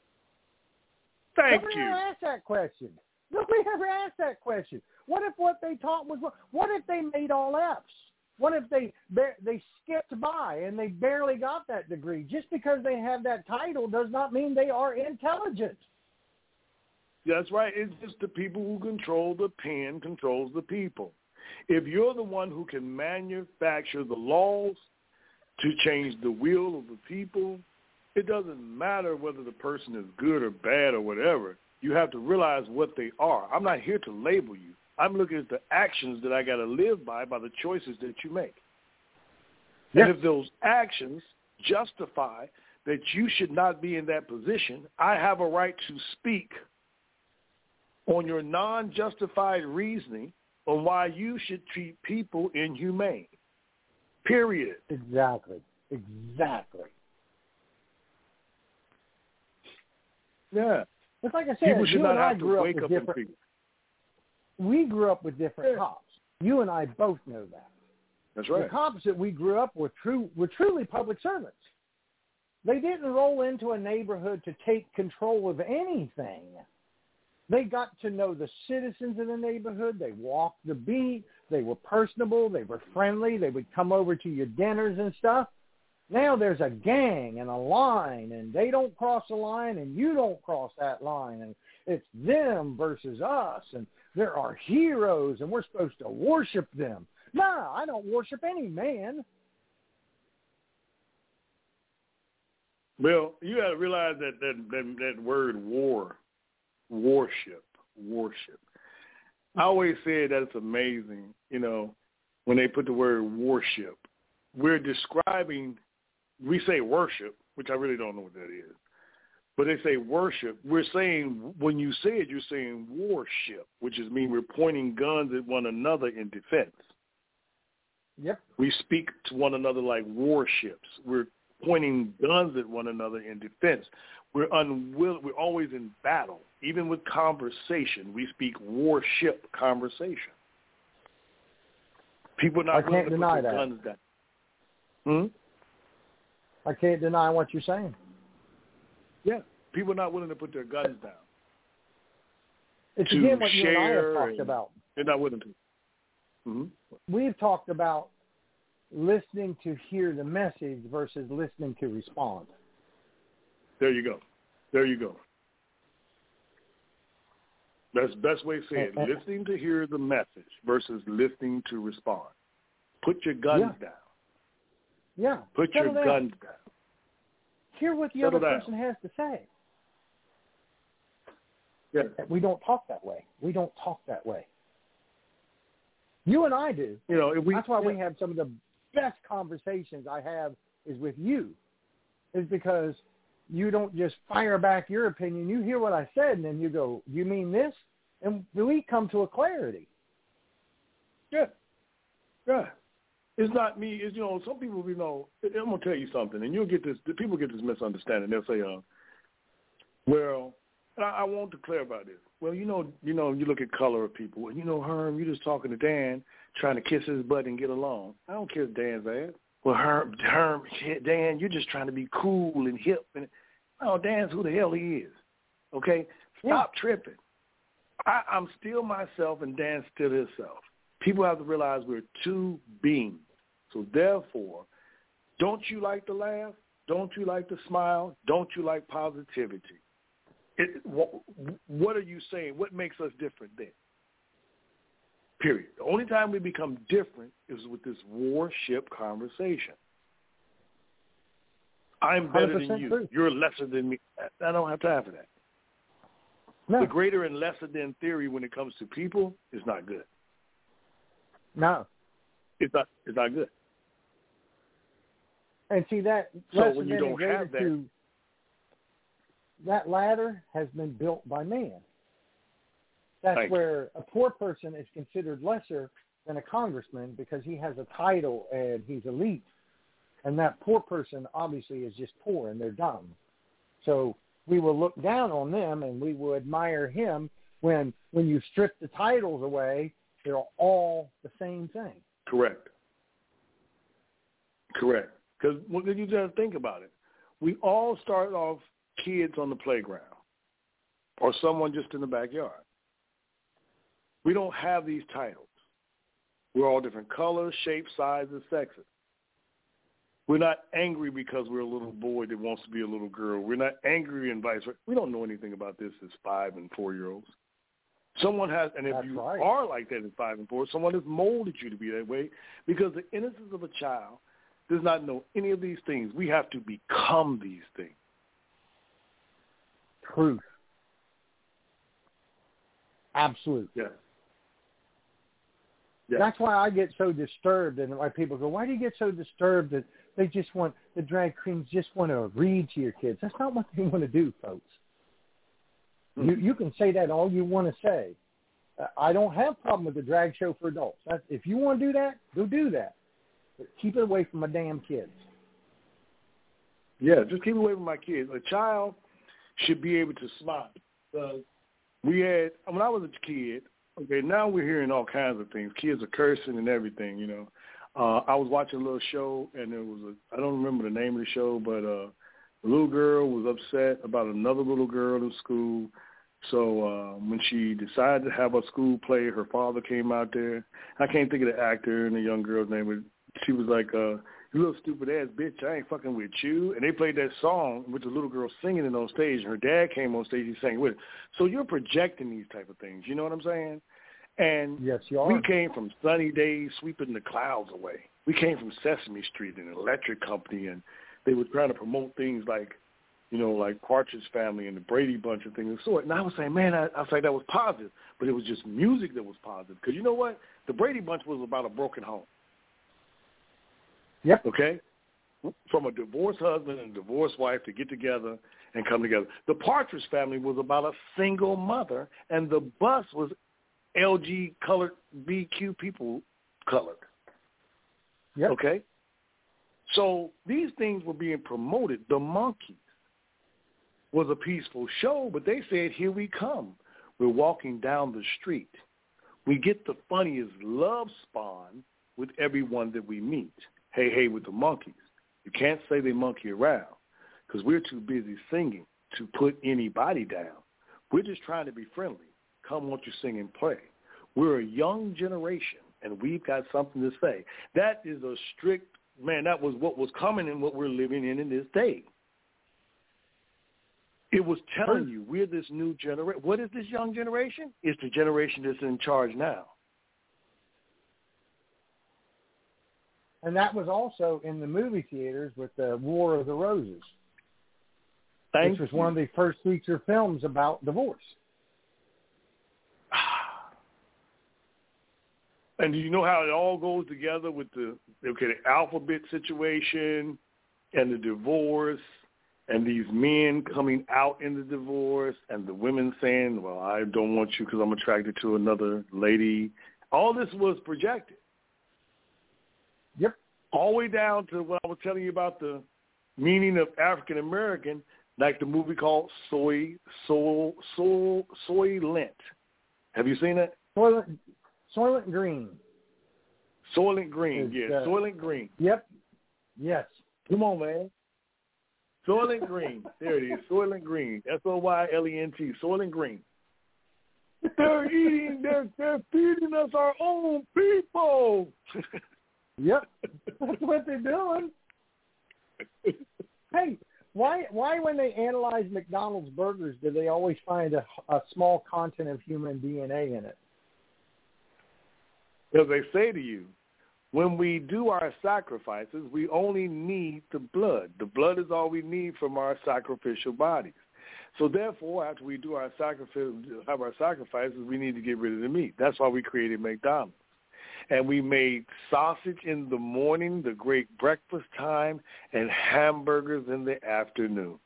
Thank Nobody you. ever asked that question. Nobody ever asked that question. What if what they taught was wrong? What if they made all F's? What if they they skipped by and they barely got that degree? Just because they have that title does not mean they are intelligent. That's right. It's just the people who control the pen controls the people. If you're the one who can manufacture the laws to change the will of the people, it doesn't matter whether the person is good or bad or whatever. You have to realize what they are. I'm not here to label you. I'm looking at the actions that I got to live by, by the choices that you make. Yes. And if those actions justify that you should not be in that position, I have a right to speak on your non-justified reasoning on why you should treat people inhumane. Period. Exactly. Exactly. Yeah. It's like I said, people should you not and have I to grew wake up up with and different. speak. We grew up with different Yeah. cops. You and I both know that. That's right. The cops that we grew up with true were truly public servants. They didn't roll into a neighborhood to take control of anything. They got to know the citizens of the neighborhood. They walked the beat. They were personable. They were friendly. They would come over to your dinners and stuff. Now there's a gang and a line, and they don't cross the line, and you don't cross that line, and it's them versus us, and there are heroes, and we're supposed to worship them. No, I don't worship any man. Well, you got to realize that that, that that word war, worship, worship. I always say that it's amazing, you know, when they put the word worship. We're describing, we say worship, which I really don't know what that is. But they say worship. We're saying, when you say it, you're saying worship, which is mean we're pointing guns at one another in defense. Yep. We speak to one another like warships. We're pointing guns at one another in defense. We're unwilling. We're always in battle. Even with conversation, we speak warship conversation. People are not I can't willing to deny put their that. guns down. Hmm? I can't deny what you're saying. Yeah. People are not willing to put their guns down. It's to again what you and I have share talked and about. They're not willing to. Mm-hmm. We've talked about listening to hear the message versus listening to respond. There you go. There you go. That's the best way to say it. Uh, uh, listening to hear the message versus listening to respond. Put your guns Yeah. down. Yeah. Put Settle your down. guns down. Hear what the Settle other down. person has to say. Yeah. We don't talk that way. We don't talk that way. You and I do. You know, if we, That's why yeah. we have some of the best conversations I have is with you, is because you don't just fire back your opinion. You hear what I said, and then you go, you mean this? And we come to a clarity. Yeah. Yeah. It's not me. It's, you know, some people, you know, I'm going to tell you something, and you'll get this, people get this misunderstanding. They'll say, uh, well, I, I want to clarify this. Well, you know, you know, you look at color of people. Well, you know, Herm, you're just talking to Dan, trying to kiss his butt and get along. I don't kiss Dan's ass. Well, Herm, Herm, Dan, you're just trying to be cool and hip. And oh, Dan's who the hell he is. Okay? Stop yeah. tripping. I, I'm still myself, and Dan's still himself. People have to realize we're two beings. So therefore, don't you like to laugh? Don't you like to smile? Don't you like positivity? It, what, what are you saying? What makes us different then? Period. The only time we become different is with this warship conversation. I'm better than you. True. You're lesser than me. I don't have time for that. No. The greater and lesser than theory when it comes to people is not good. No. It's not, it's not good. And see, that So lesser when you than don't and greater have that, to, that ladder has been built by man. That's Thank where a poor person is considered lesser than a congressman because he has a title and he's elite. And that poor person obviously is just poor and they're dumb. So we will look down on them and we will admire him when when you strip the titles away, they're all the same thing. Correct. Correct. Because when you just think about it, we all start off kids on the playground or someone just in the backyard. We don't have these titles. We're all different colors, shapes, sizes, sexes. We're not angry because we're a little boy that wants to be a little girl. We're not angry and vice versa. We don't know anything about this as five and four-year-olds. Someone has, and if That's you right. are like that at five and four, someone has molded you to be that way because the innocence of a child does not know any of these things. We have to become these things. Truth. Absolute. Yeah. Yeah. That's why I get so disturbed, and why people go, why do you get so disturbed that they just want, the drag queens just want to read to your kids? That's not what they want to do, folks. You you can say that all you want to say. Uh, I don't have a problem with the drag show for adults. That's, if you want to do that, go do that. But keep it away from my damn kids. Yeah, just keep it away from my kids. A child should be able to smile. Uh, we had, when I was a kid, okay, now we're hearing all kinds of things. Kids are cursing and everything, you know. Uh, I was watching a little show, and there was a, I don't remember the name of the show, but uh, the little girl was upset about another little girl in school. So uh, when she decided to have a school play, her father came out there. I can't think of the actor and the young girl's name, but she was like, uh, you little stupid ass bitch, I ain't fucking with you. And they played that song with the little girl singing it on stage, and her dad came on stage, he sang with it. So you're projecting these type of things, you know what I'm saying? And yes, you are. We came from sunny days sweeping the clouds away. We came from Sesame Street and an electric company, and they were trying to promote things like, you know, like Partridge Family and the Brady Bunch and things of the sort. And I was saying, man, I, I was like, that was positive. But it was just music that was positive. Because you know what? The Brady Bunch was about a broken home. Yep. Okay? From a divorced husband and a divorced wife to get together and come together. The Partridge Family was about a single mother, and the bus was L G colored, B Q people colored. Yep. Okay? So these things were being promoted. The Monkees was a peaceful show, but they said, here we come. We're walking down the street. We get the funniest love spawn with everyone that we meet. Hey, hey, with the Monkees. You can't say they monkey around because we're too busy singing to put anybody down. We're just trying to be friendly. Come, won't you sing and play? We're a young generation, and we've got something to say. That is a strict, man, that was what was coming and what we're living in in this day. It was telling you we're this new generation. What is this young generation? It's the generation that's in charge now. And that was also in the movie theaters with the War of the Roses, Thank which was you. one of the first feature films about divorce. And do you know how it all goes together with the, okay, the alphabet situation and the divorce and these men coming out in the divorce and the women saying, well, I don't want you because I'm attracted to another lady. All this was projected. Yep. All the way down to what I was telling you about the meaning of African American, like the movie called Soy Soy Soy Soylent. Have you seen it? Soylent, Soylent Green. Soylent Green, It's, yeah, uh, Soylent Green. Yep. Yes. Come on, man. Soylent Green. There it is, Soylent Green. S O Y L E N T, Soylent Green. They're eating, they're, they're feeding us our own people. Yep. That's what they're doing. Hey, why why when they analyze McDonald's burgers do they always find a, a small content of human D N A in it? Because they say to you, when we do our sacrifices, we only need the blood. The blood is all we need from our sacrificial bodies. So therefore, after we do our sacrifice, have our sacrifices, we need to get rid of the meat. That's why we created McDonald's. And we made sausage in the morning, the great breakfast time, and hamburgers in the afternoon.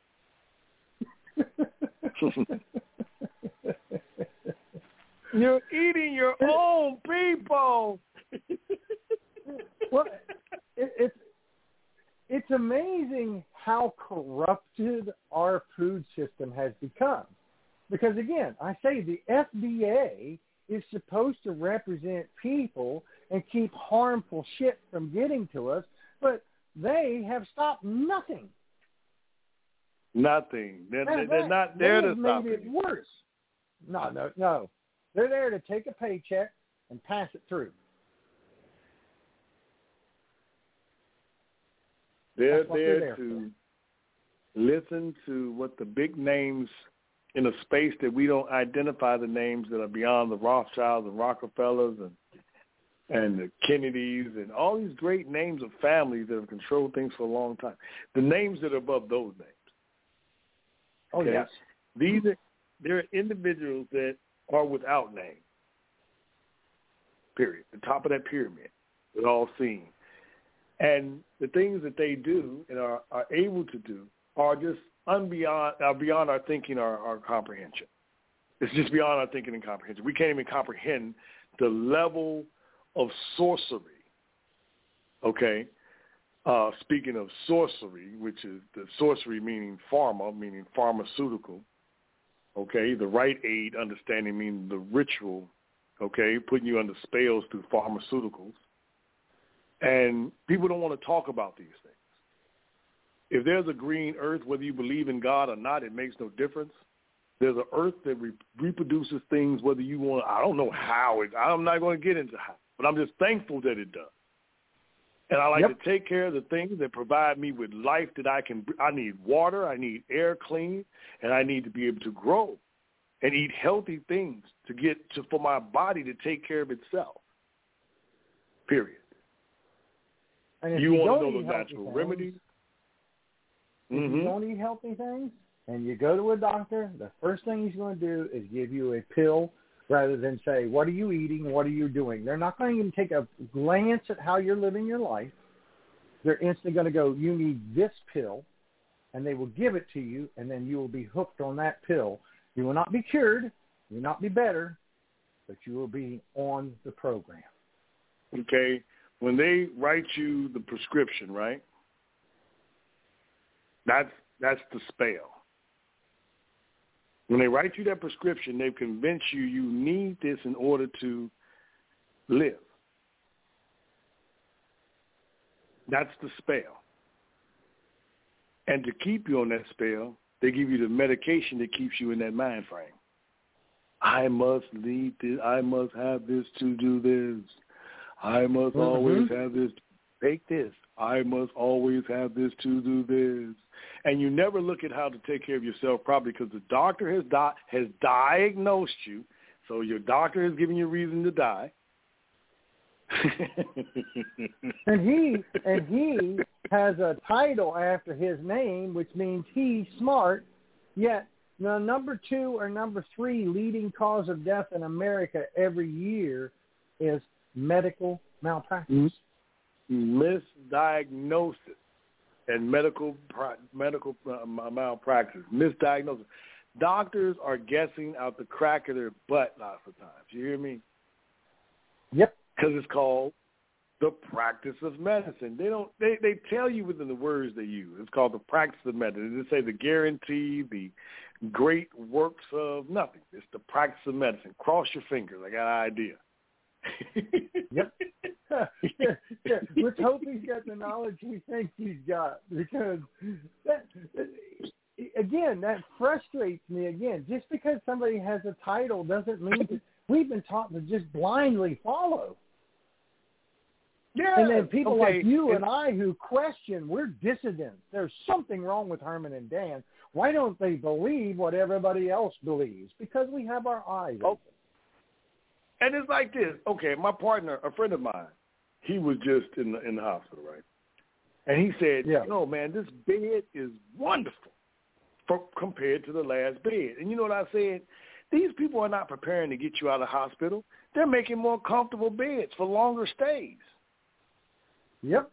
You're eating your own people. Well, it, it's it's amazing how corrupted our food system has become. Because again, I say the F D A is supposed to represent people and keep harmful shit from getting to us, but they have stopped nothing. Nothing. They're, That, they're that, not there they to have stop made it it. worse. No, no, no. They're there to take a paycheck and pass it through. They're That's what there, they're there to listen to what the big names in a space that we don't identify the names that are beyond the Rothschilds and Rockefellers and and the Kennedys and all these great names of families that have controlled things for a long time. The names that are above those names. Oh, Okay? yes. These are, there are individuals that are without name. Period. The top of that pyramid. We're all seen. And the things that they do and are, are able to do are just unbeyond, are beyond our thinking or our comprehension. It's just beyond our thinking and comprehension. We can't even comprehend the level of sorcery, okay? Uh, speaking of sorcery, which is the sorcery meaning pharma, meaning pharmaceutical, okay? The right aid understanding meaning the ritual, okay? Putting you under spells through pharmaceuticals. And people don't want to talk about these things. If there's a green earth, whether you believe in God or not, it makes no difference. There's an earth that re- reproduces things, whether you want. I don't know how it. I'm not going to get into how, but I'm just thankful that it does. And I like Yep. to take care of the things that provide me with life that I can. I need water. I need air clean, and I need to be able to grow and eat healthy things to get to for my body to take care of itself. Period. And if You, you, want don't to know eat the healthy natural things, remedies? If Mm-hmm. you don't eat healthy things and you go to a doctor, the first thing he's going to do is give you a pill rather than say, what are you eating? What are you doing? They're not going to even take a glance at how you're living your life. They're instantly going to go, you need this pill, and they will give it to you, and then you will be hooked on that pill. You will not be cured. You will not be better, but you will be on the program. Okay. When they write you the prescription, right? That's that's the spell. When they write you that prescription, they've convinced you you need this in order to live. That's the spell. And to keep you on that spell, they give you the medication that keeps you in that mind frame. I must need this. I must have this to do this. I must Mm-hmm. always have this. Take this. I must always have this to do this. And you never look at how to take care of yourself properly because the doctor has di- has diagnosed you. So your doctor is giving you reason to die. And he and he has a title after his name, which means he's smart, yet the number two or number three leading cause of death in America every year is medical malpractice. Misdiagnosis and medical medical uh, malpractice. Misdiagnosis. Doctors are guessing out the crack of their butt lots of times. You hear me? Yep. Because it's called the practice of medicine. They don't. They, they tell you within the words they use. It's called the practice of medicine. They say the guarantee, the great works of nothing. It's the practice of medicine. Cross your fingers. I got an idea. Yep. yeah, yeah. Let's hope he's got the knowledge he thinks he's got, because that, again, that frustrates me. Again, just because somebody has a title doesn't mean that we've been taught to just blindly follow. Yeah. And then people okay. like you and, and I who question, we're dissidents. There's something wrong with Herman and Dan. Why don't they believe what everybody else believes? Because we have our eyes open. Oh. And it's like this. Okay, my partner, a friend of mine, he was just in the in the hospital, right? And he said, yeah. "No, man, this bed is wonderful for, compared to the last bed." And you know what I said? These people are not preparing to get you out of the hospital. They're making more comfortable beds for longer stays. Yep.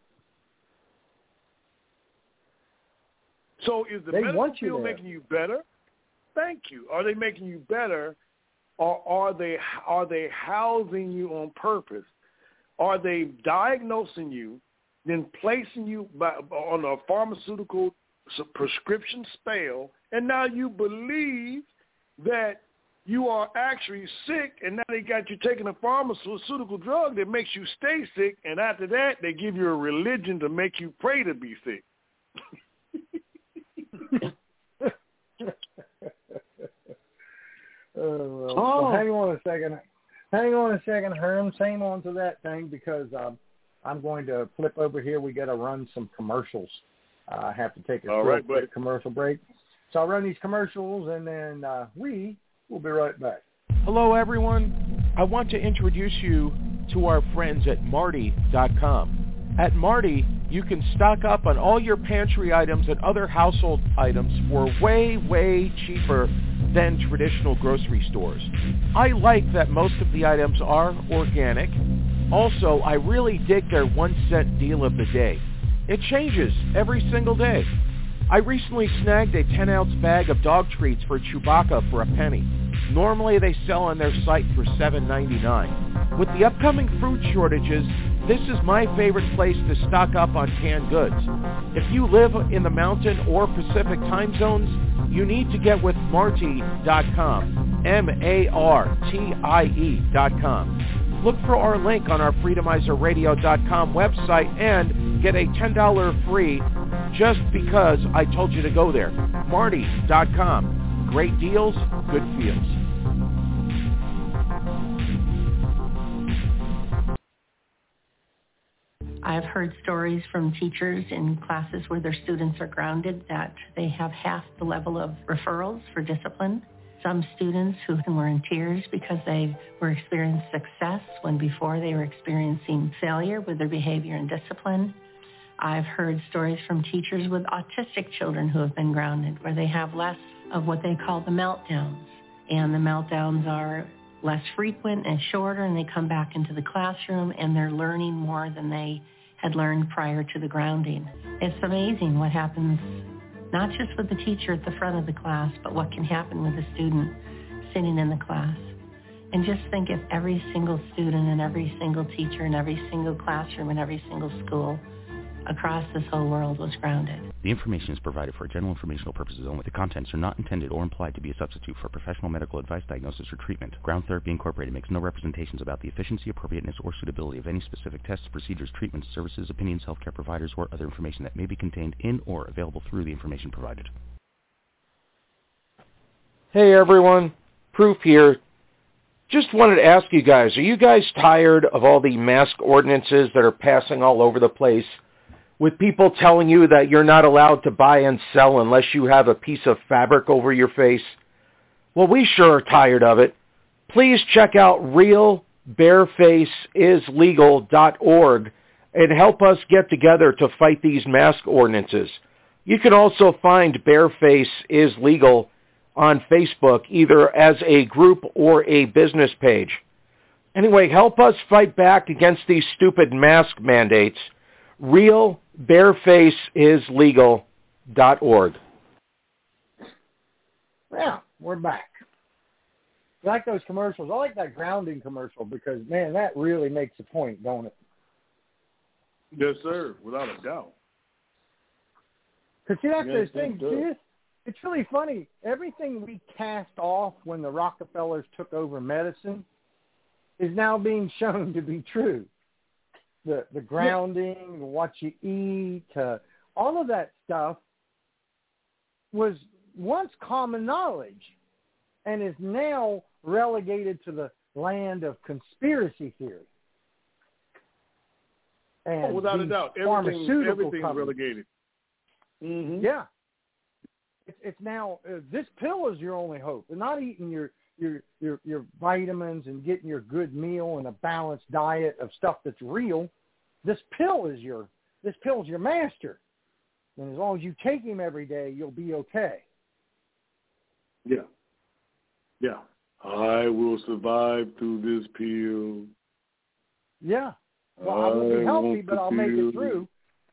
So is the they medical want you field there. making you better? Thank you. Are they making you better? Or are they are they housing you on purpose? Are they diagnosing you, then placing you by, on a pharmaceutical prescription spell, and now you believe that you are actually sick, and now they got you taking a pharmaceutical drug that makes you stay sick, and after that, they give you a religion to make you pray to be sick. uh, oh. Well, hang on a second. Hang on a second, Herm. Same on to that thing because um, I'm going to flip over here. We got to run some commercials. Uh, I have to take a All real right, quick buddy. commercial break. So I'll run these commercials, and then uh, we will be right back. Hello, everyone. I want to introduce you to our friends at Marty dot com. At Marty, you can stock up on all your pantry items and other household items for way, way cheaper than traditional grocery stores. I like that most of the items are organic. Also, I really dig their one cent deal of the day. It changes every single day. I recently snagged a ten ounce bag of dog treats for Chewbacca for a penny. Normally they sell on their site for seven ninety-nine. With the upcoming food shortages, this is my favorite place to stock up on canned goods. If you live in the Mountain or Pacific time zones, you need to get with Marty dot com, M A R T I E dot com. Look for our link on our Freedomizer Radio dot com website and get a ten dollars free just because I told you to go there. Marty dot com. Great deals, good feels. I've heard stories from teachers in classes where their students are grounded that they have half the level of referrals for discipline. Some students who were in tears because they were experiencing success when before they were experiencing failure with their behavior and discipline. I've heard stories from teachers with autistic children who have been grounded where they have less of what they call the meltdowns. And the meltdowns are less frequent and shorter, and they come back into the classroom and they're learning more than they had learned prior to the grounding. It's amazing what happens, not just with the teacher at the front of the class, but what can happen with the student sitting in the class. And just think if every single student and every single teacher and every single classroom and every single school across this whole world was grounded. The information is provided for general informational purposes only. The contents are not intended or implied to be a substitute for professional medical advice, diagnosis, or treatment. Ground Therapy Incorporated makes no representations about the efficiency, appropriateness, or suitability of any specific tests, procedures, treatments, services, opinions, healthcare providers, or other information that may be contained in or available through the information provided. Hey everyone, Proof here. Just wanted to ask you guys, are you guys tired of all the mask ordinances that are passing all over the place? With people telling you that you're not allowed to buy and sell unless you have a piece of fabric over your face? Well, we sure are tired of it. Please check out real bareface is legal dot org and help us get together to fight these mask ordinances. You can also find Bareface is Legal on Facebook, either as a group or a business page. Anyway, help us fight back against these stupid mask mandates. real bareface is legal dot org. Well, we're back. I like those commercials. I like that grounding commercial because, man, that really makes a point, don't it? Yes, sir, without a doubt. Because, see, that's Yes, those it things. does. See, it's, it's really funny. Everything we cast off when the Rockefellers took over medicine is now being shown to be true. The the grounding, what you eat, uh, all of that stuff was once common knowledge and is now relegated to the land of conspiracy theory. And Oh, without a these doubt, everything, pharmaceutical everything's companies- relegated. Mm-hmm. Yeah. It's, it's now, uh, this pill is your only hope. And not eating your, your, your, your vitamins and getting your good meal and a balanced diet of stuff that's real. This pill is your, this pill is your master. And as long as you take him every day, you'll be okay. Yeah. Yeah. I will survive through this pill. Yeah. Well, I won't be I healthy, want but the I'll make it pill. through.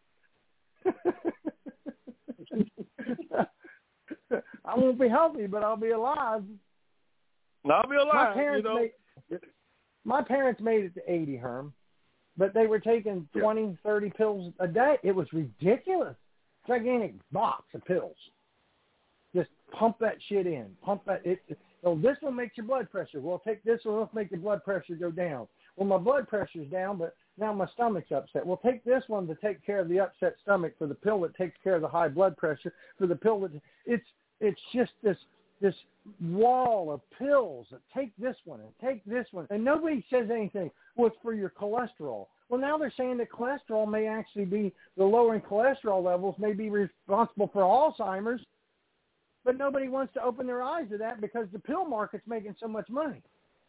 I won't be healthy, but I'll be alive. I'll be My alive, you parents know. made my parents made it to eighty, Herm, but they were taking Yeah. twenty, thirty pills a day. It was ridiculous. Gigantic box of pills. Just pump that shit in. Pump that. It Well, this one makes your blood pressure. Well, take this one, let's make your blood pressure go down. Well, my blood pressure's down, but now my stomach's upset. Well, take this one to take care of the upset stomach, for the pill that takes care of the high blood pressure, for the pill that it's it's just this this wall of pills that take this one and take this one, and nobody says anything. Well, it's for your cholesterol. Well, now they're saying that cholesterol may actually be, the lowering cholesterol levels may be responsible for Alzheimer's, but nobody wants to open their eyes to that because the pill market's making so much money.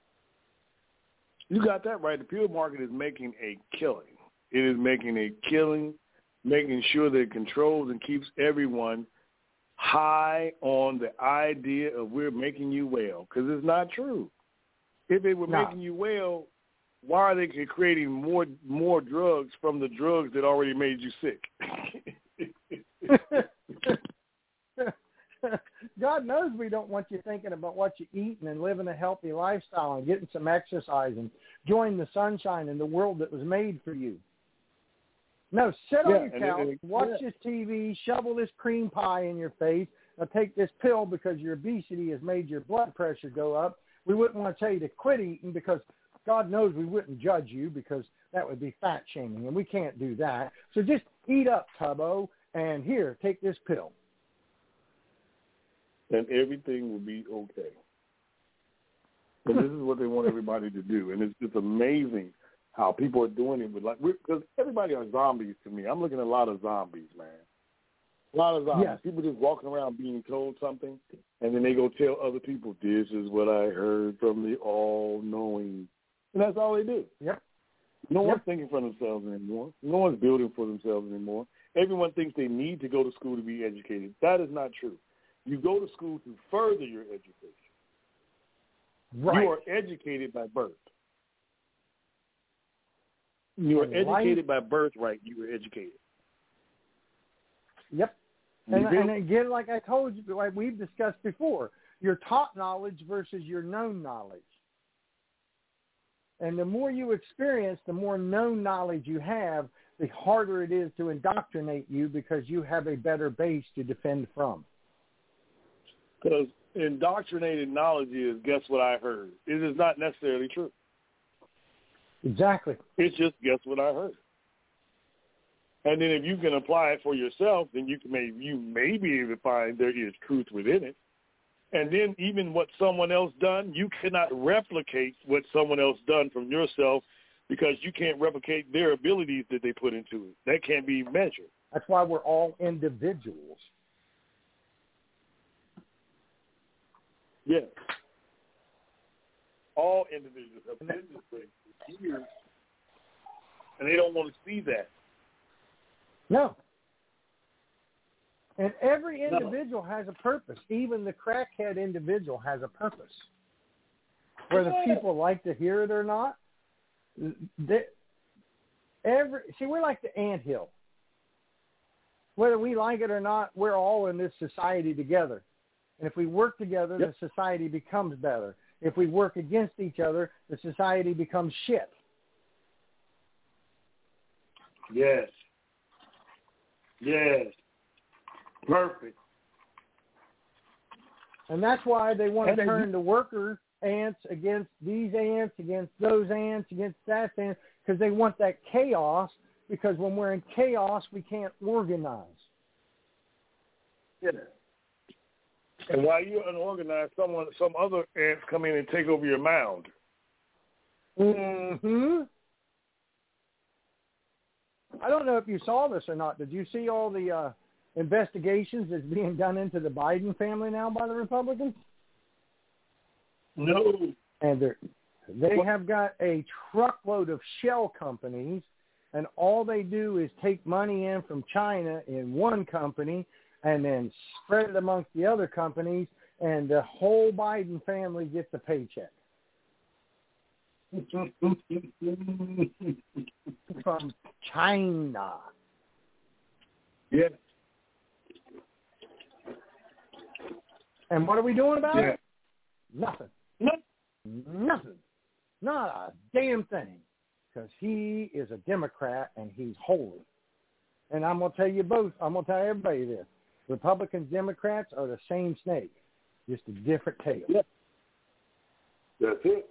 You got that right. The pill market is making a killing. It is making a killing, making sure that it controls and keeps everyone high on the idea of we're making you well, because it's not true. If they were no. making you well, why are they creating more more drugs from the drugs that already made you sick? God knows we don't want you thinking about what you're eating and living a healthy lifestyle and getting some exercise and enjoying the sunshine and the world that was made for you. No, sit yeah, on your couch, it, it, watch yeah. this T V, shovel this cream pie in your face, now take this pill because your obesity has made your blood pressure go up. We wouldn't want to tell you to quit eating because God knows we wouldn't judge you because that would be fat shaming, and we can't do that. So just eat up, Tubbo, and here, take this pill. And everything will be okay. And this is what they want everybody to do. And it's just amazing how people are doing it with, like, because everybody are zombies to me. I'm looking at a lot of zombies, man. A lot of zombies. Yes. People just walking around being told something, and then they go tell other people, this is what I heard from the all-knowing. And that's all they do. Yep. No yep. one's thinking for themselves anymore. No one's building for themselves anymore. Everyone thinks they need to go to school to be educated. That is not true. You go to school to further your education. Right. You are educated by birth. You are And educated life, by birthright. You were educated. Yep. And, and again, like I told you, like we've discussed before, your taught knowledge versus your known knowledge. And the more you experience, the more known knowledge you have, the harder it is to indoctrinate you because you have a better base to defend from. Because indoctrinated knowledge is, guess what I heard? It is not necessarily true. Exactly. It's just, guess what I heard. And then if you can apply it for yourself, then you can may, you may be able to find there is truth within it. And then even what someone else done, you cannot replicate what someone else done from yourself because you can't replicate their abilities that they put into it. That can't be measured. That's why we're all individuals. Yes. All individuals have been this way for years, and they don't want to see that. No. And every individual no. has a purpose. Even the crackhead individual has a purpose. Whether people like to hear it or not, they, every see, we're like the anthill. Whether we like it or not, we're all in this society together. And if we work together, yep. the society becomes better. If we work against each other, the society becomes shit. Yes. Yes. Perfect. And that's why they want to and turn the worker ants against these ants, against those ants, against that ant, because they want that chaos, because when we're in chaos, we can't organize. Yeah. And while you're unorganized, someone, some other ants come in and take over your mound. Mm-hmm. I don't know if you saw this or not. Did you see all the uh, investigations that's being done into the Biden family now by the Republicans? No. And they're, they have got a truckload of shell companies, and all they do is take money in from China in one company and then spread it amongst the other companies, and the whole Biden family gets a paycheck. From China. Yes. And what are we doing about yeah. it? Nothing. No. Nothing. Not a damn thing. Because he is a Democrat and he's holy. And I'm going to tell you both, I'm going to tell everybody this. Republicans, Democrats are the same snake, just a different tail. Yep. That's it.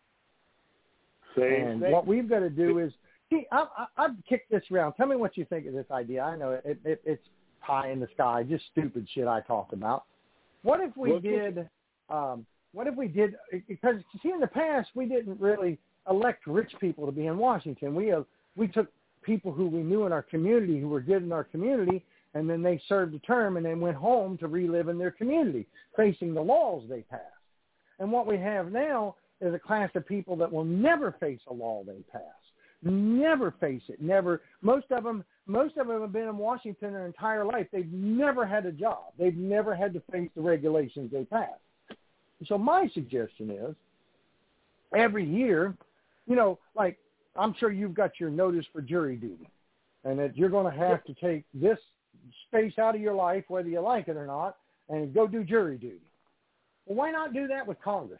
Same and thing. what we've got to do is, see, I, I, I've kicked this around. Tell me what you think of this idea. I know it, it, it's pie in the sky, just stupid shit I talked about. What if we Well, did, um, what if we did, because see, in the past, we didn't really elect rich people to be in Washington. We, uh, we took people who we knew in our community who were good in our community, and then they served a term and then went home to relive in their community, facing the laws they passed. And what we have now is a class of people that will never face a law they pass, never face it, never. Most of them, most of them have been in Washington their entire life. They've never had a job. They've never had to face the regulations they pass. So my suggestion is, every year, you know, like I'm sure you've got your notice for jury duty, and that you're going to have to take this space out of your life, whether you like it or not, and go do jury duty. Well, why not do that with Congress?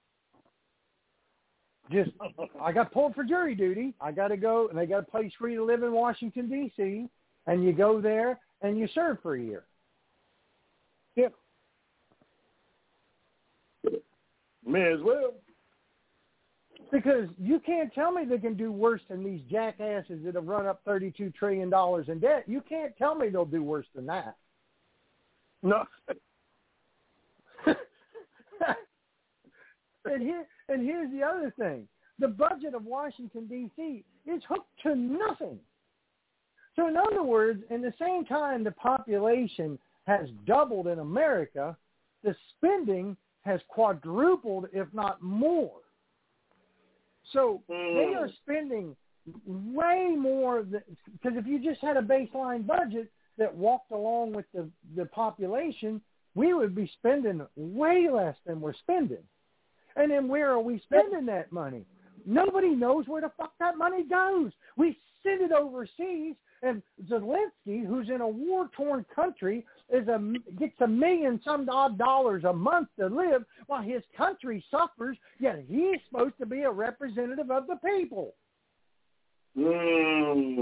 Just, I got pulled for jury duty. I got to go, and they got a place for you to live in Washington, D C, and you go there, and you serve for a year. Yep. May as well. Because you can't tell me they can do worse than these jackasses that have run up thirty-two trillion dollars in debt. You can't tell me they'll do worse than that. No. and here, and here's the other thing. The budget of Washington, D C is hooked to nothing. So in other words, in the same time the population has doubled in America, the spending has quadrupled, if not more. So mm. they are spending way more, because if you just had a baseline budget that walked along with the, the population, we would be spending way less than we're spending. And then where are we spending that money? Nobody knows where the fuck that money goes. We send it overseas, and Zelensky, who's in a war-torn country, is a, gets a million some odd dollars a month to live while his country suffers, yet he's supposed to be a representative of the people. Mm.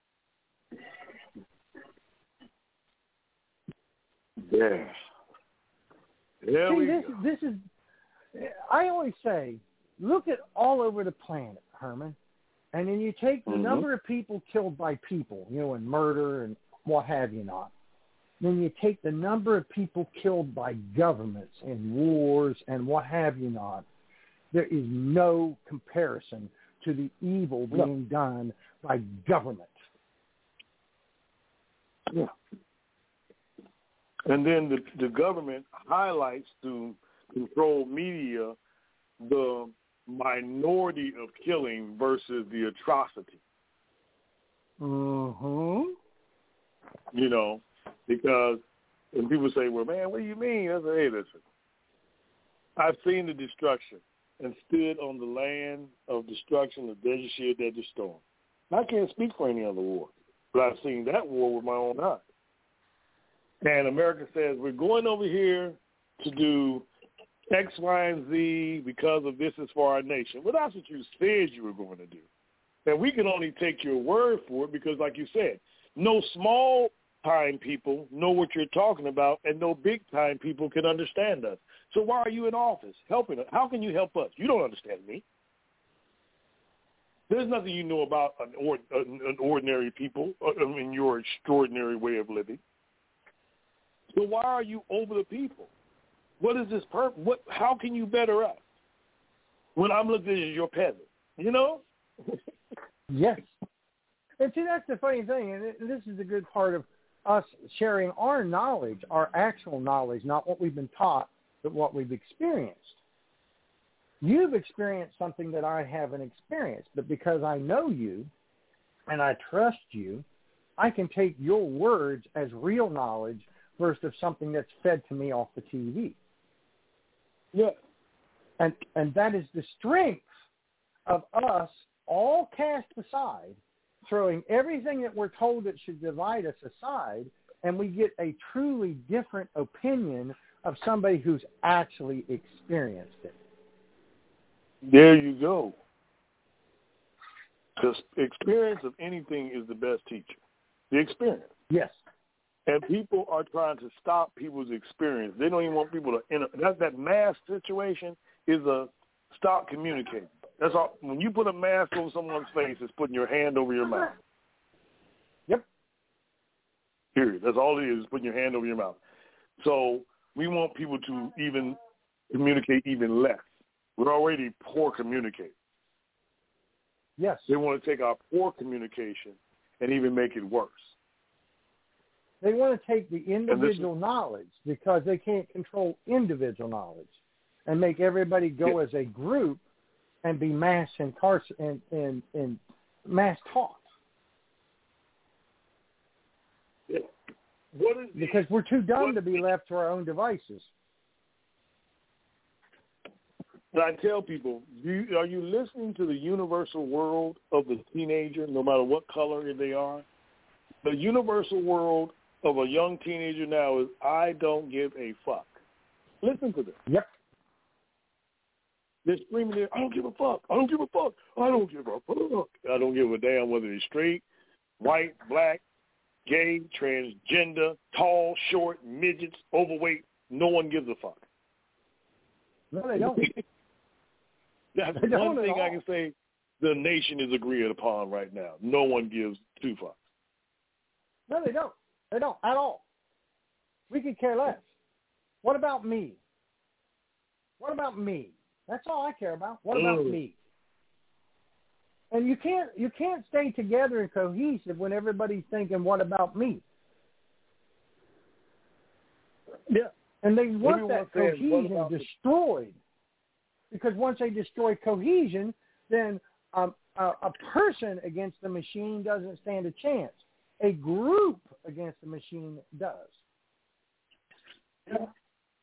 Yeah. There See, we this, go. this is, I always say, look at all over the planet, Herman, and then you take the mm-hmm. number of people killed by people, you know, in murder and what have you not. Then you take the number of people killed by governments in wars and what have you not. There is no comparison to the evil being no. done by government. Yeah. And then the, the government highlights through controlled media the minority of killing versus the atrocity. Mm-hmm. You know, because when people say, well, man, what do you mean? I say, hey, listen, I've seen the destruction and stood on the land of destruction of Desert Shield, Desert Storm. I can't speak for any other war, but I've seen that war with my own eyes. And America says, we're going over here to do X, Y, and Z because of this is for our nation. Well, that's what you said you were going to do. And we can only take your word for it because, like you said, no small-time people know what you're talking about, and no big-time people can understand us. So why are you in office helping us? How can you help us? You don't understand me. There's nothing you know about an, or, an ordinary people in your extraordinary way of living. So why are you over the people? What is this purpose? What? How can you better us when I'm looking at your peasant? You know? Yes. And see, that's the funny thing, and this is a good part of us sharing our knowledge, our actual knowledge, not what we've been taught, but what we've experienced. You've experienced something that I haven't experienced, but because I know you and I trust you, I can take your words as real knowledge versus something that's fed to me off the T V. Yeah. And and that is the strength of us, all cast aside, throwing everything that we're told that should divide us aside, and we get a truly different opinion of somebody who's actually experienced it. There you go. The experience of anything is the best teacher. The experience. Yes. And people are trying to stop people's experience. They don't even want people to enter. That, that mass situation is a stop communicating. That's all. When you put a mask over someone's face, it's putting your hand over your mouth. Yep. Period. That's all it is, is putting your hand over your mouth. So we want people to even communicate even less. We're already poor communicators. Yes. They want to take our poor communication and even make it worse. They want to take the individual is, knowledge because they can't control individual knowledge and make everybody go yeah. as a group and be mass incarcer- and, and, and mass taught. Yeah. What is the, because we're too dumb what, to be left to our own devices. I tell people, you, are you listening to the universal world of the teenager, no matter what color they are? The universal world of a young teenager now is, I don't give a fuck. Listen to this. Yep. They're screaming there, I don't give a fuck. I don't give a fuck. I don't give a fuck. I don't give a damn whether they're straight, white, black, gay, transgender, tall, short, midgets, overweight. No one gives a fuck. No, they don't. That's they one don't thing I can say the nation is agreed upon right now. No one gives two fucks. No, they don't. They don't at all. We could care less. What about me? What about me? That's all I care about. What about mm. me? And you can't you can't stay together and cohesive when everybody's thinking, what about me? Yeah. And they want Everyone that says, cohesion destroyed. Me? Because once they destroy cohesion, then um, a, a person against the machine doesn't stand a chance. A group against the machine does. Yeah.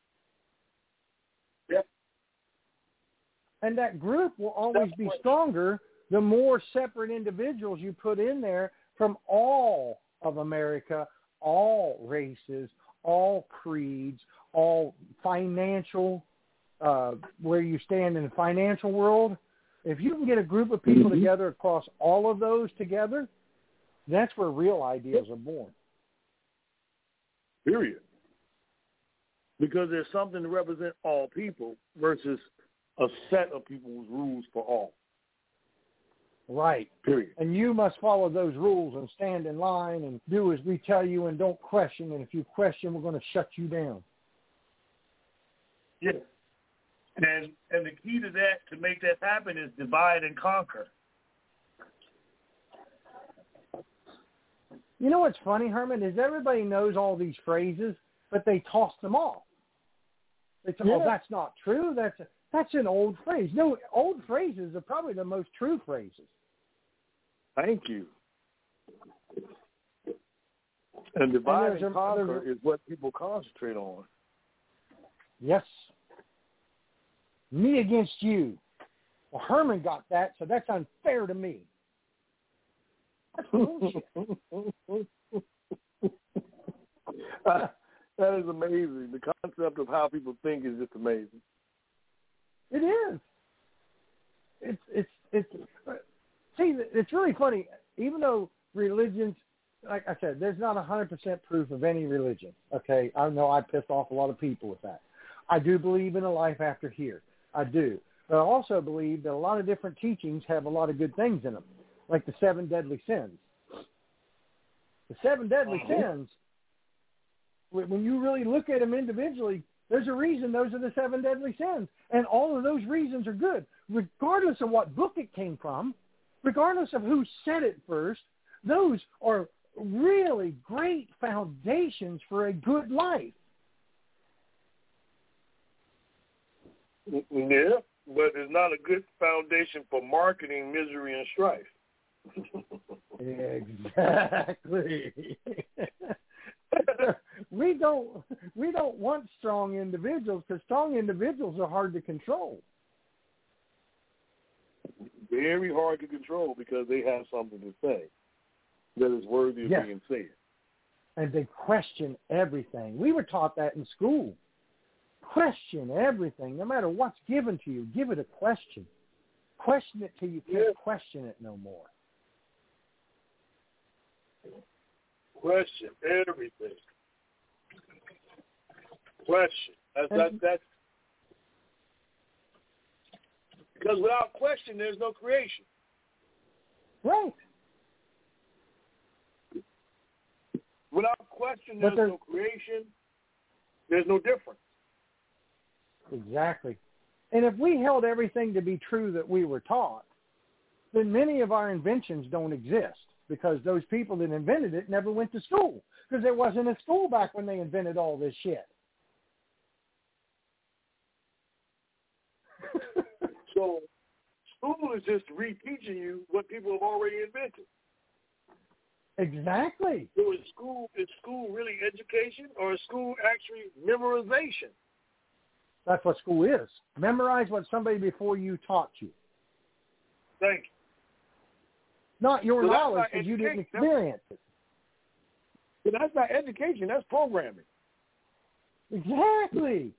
Yeah. And that group will always be stronger the more separate individuals you put in there from all of America, all races, all creeds, all financial, uh, where you stand in the financial world. If you can get a group of people mm-hmm. together across all of those together, that's where real ideas are born. Period. Because there's something to represent all people versus a set of people's rules for all. Right. Period. And you must follow those rules and stand in line and do as we tell you and don't question. And if you question, we're going to shut you down. Yes. And and the key to that, to make that happen, is divide and conquer. You know what's funny, Herman, is everybody knows all these phrases, but they toss them off. They say, yeah. oh, that's not true. That's a, that's an old phrase. No, old phrases are probably the most true phrases. Thank you. And divide and, and conquer a, is what people concentrate on. Yes. Me against you. Well, Herman got that, so that's unfair to me. That's bullshit. uh, that is amazing. The concept of how people think is just amazing. It is. It's it's it's. See, it's really funny. Even though religions, like I said, there's not a hundred percent proof of any religion. Okay, I know I pissed off a lot of people with that. I do believe in a life after here. I do, but I also believe that a lot of different teachings have a lot of good things in them, like the seven deadly sins. The seven deadly uh-huh. sins. When you really look at them individually, there's a reason those are the seven deadly sins. And all of those reasons are good, regardless of what book it came from, regardless of who said it first. Those are really great foundations for a good life. Yeah, but it's not a good foundation for marketing misery and strife. Exactly. we don't we don't want strong individuals because strong individuals are hard to control. Very hard to control because they have something to say that is worthy of yes. being said. And they question everything. We were taught that in school. Question everything, no matter what's given to you. Give it a question. Question it till you can't yeah. question it no more. Question everything. Question. That's, that's, that's, Because without question, there's no creation. Right. Without question, But there's, there's no creation. There's no difference. Exactly. And if we held everything to be true that we were taught, then many of our inventions don't exist because those people that invented it never went to school because there wasn't a school back when they invented all this shit. So school is just reteaching you what people have already invented. Exactly. So is school, is school really education or is school actually memorization? That's what school is. Memorize what somebody before you taught you. Thank you. Not your So knowledge because you didn't experience it. But that's not education. That's programming. Exactly.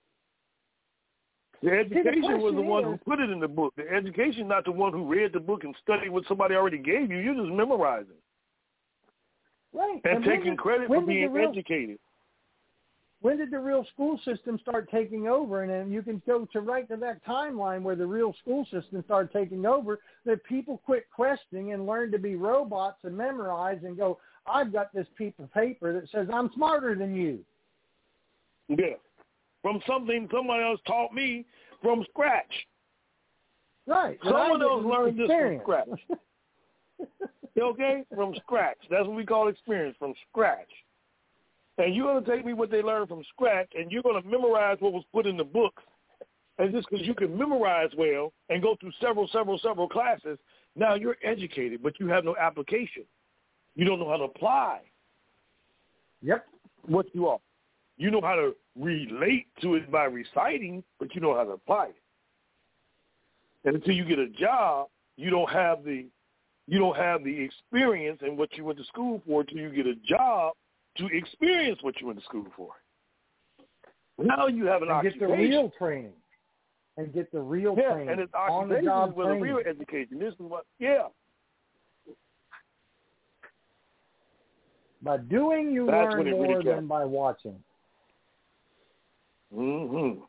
The education See, the was the one is, who put it in the book. The education not the one who read the book and studied what somebody already gave you. You're just memorizing. Right. And, and taking did, credit for being real, educated. When did the real school system start taking over? And then you can go to right to that timeline where the real school system started taking over, that people quit questioning and learned to be robots and memorize and go, I've got this piece of paper that says I'm smarter than you. Yeah. From something someone else taught me from scratch. Right. Someone else learned this from scratch. Okay? From scratch. That's what we call experience, from scratch. And you're going to take me what they learned from scratch, and you're going to memorize what was put in the books. And just because you can memorize well and go through several, several, several classes, now you're educated, but you have no application. You don't know how to apply. Yep. What you are. You know how to relate to it by reciting, but you know how to apply it. And until you get a job, you don't have the you don't have the experience in what you went to school for until you get a job to experience what you went to school for. Now you have an and occupation. Get the real training. And get the real yeah, training. And it's on the occupation job is where the real education. This is what, yeah. By doing, you That's learn more really than by watching. Mm-hmm.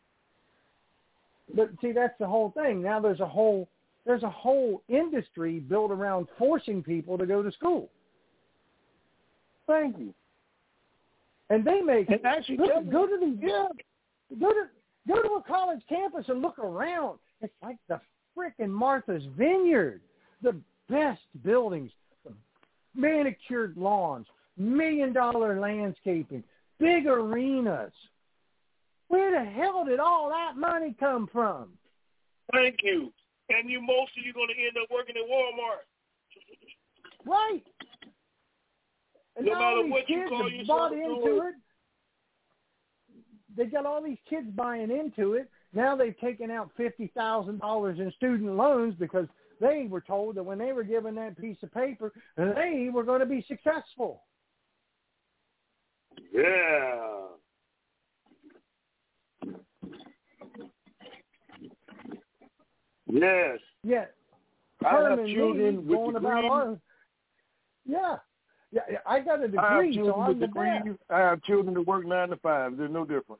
But see, that's the whole thing. Now there's a whole there's a whole industry built around forcing people to go to school. Thank you. And they make and actually look, go, go to the yeah. go to go to a college campus and look around. It's like the frickin' Martha's Vineyard. The best buildings, the manicured lawns, million dollar landscaping, big arenas. Where the hell did all that money come from? Thank you. And you most of you going to end up working at Walmart. Right. And no now matter all these what kids you call have yourself bought into it. They got all these kids buying into it. Now they've taken out fifty thousand dollars in student loans because they were told that when they were given that piece of paper, they were going to be successful. Yeah. Yes. Yeah. I have Herman children Lee with going degrees. about our, yeah. Yeah, I got a degree, I have children so I'm with the degrees. best. I have children that work nine to five. They're no different.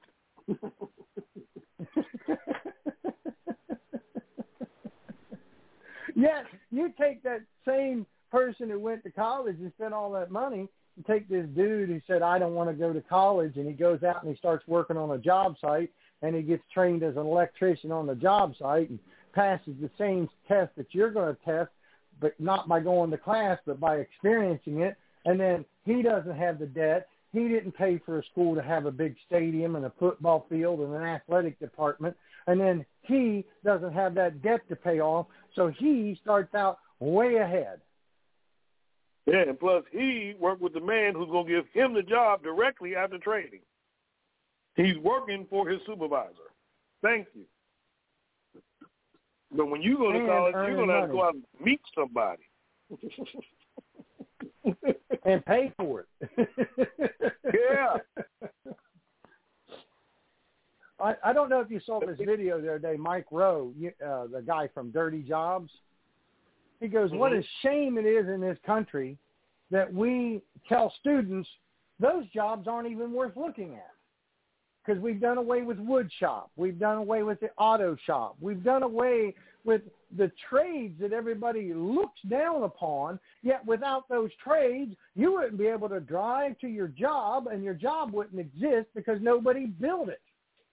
Yeah, you take that same person who went to college and spent all that money, and take this dude who said, I don't want to go to college, and he goes out and he starts working on a job site, and he gets trained as an electrician on the job site and passes the same test that you're going to test, but not by going to class, but by experiencing it. And then he doesn't have the debt. He didn't pay for a school to have a big stadium and a football field and an athletic department. And then he doesn't have that debt to pay off, so he starts out way ahead. Yeah, and plus he worked with the man who's going to give him the job directly after training. He's working for his supervisor. Thank you. But when you go to And college, you're going to have to money. go out and meet somebody. And pay for it. Yeah. I, I don't know if you saw this video the other day, Mike Rowe, uh, the guy from Dirty Jobs. He goes, mm-hmm. What a shame it is in this country that we tell students those jobs aren't even worth looking at. because we've done away with wood shop. We've done away with the auto shop. We've done away with the trades that everybody looks down upon, yet without those trades, you wouldn't be able to drive to your job, and your job wouldn't exist because nobody built it.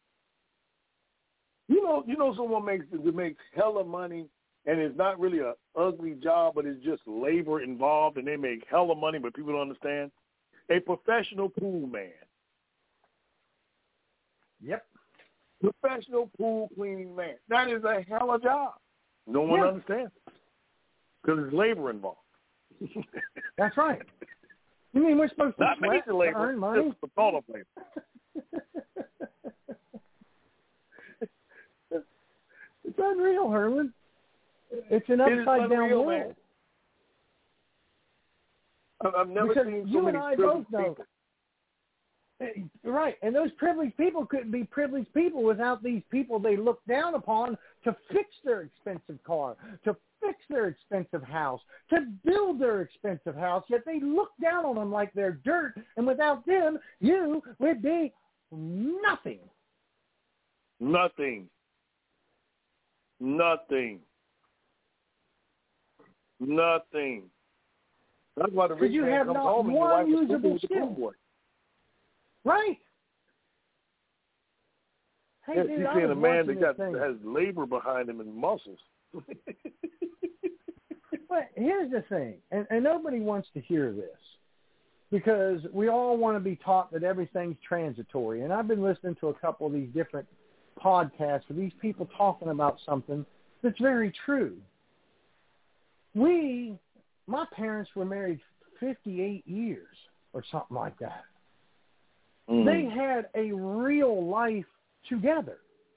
You know, you know, someone makes that makes hella money, and it's not really a ugly job, but it's just labor involved, and they make hella money, but people don't understand. A professional pool man. Yep. Professional pool cleaning man. That is a hella job. No one yeah. understands because there's labor involved. That's right. You mean we're supposed to not sweat to labor, earn money? Just the thought of labor. It's unreal, Herman. It's an upside down world. Man. I've never because seen so you many and I both know. people. Right, and those privileged people couldn't be privileged people without these people they look down upon to fix their expensive car, to fix their expensive house, to build their expensive house, yet they look down on them like they're dirt, and without them, you would be nothing. Nothing. Nothing. Nothing. That's why the rich you man have comes not home and your one wife is usable with the skill. pool boy. Right. Hey, Yes, dude, you're I seeing was a man that watching got this thing. has labor behind him and muscles. But here's the thing, and, and nobody wants to hear this because we all want to be taught that everything's transitory. And I've been listening to a couple of these different podcasts of these people talking about something that's very true. We, my parents were married fifty-eight years or something like that. Mm. They had a real life together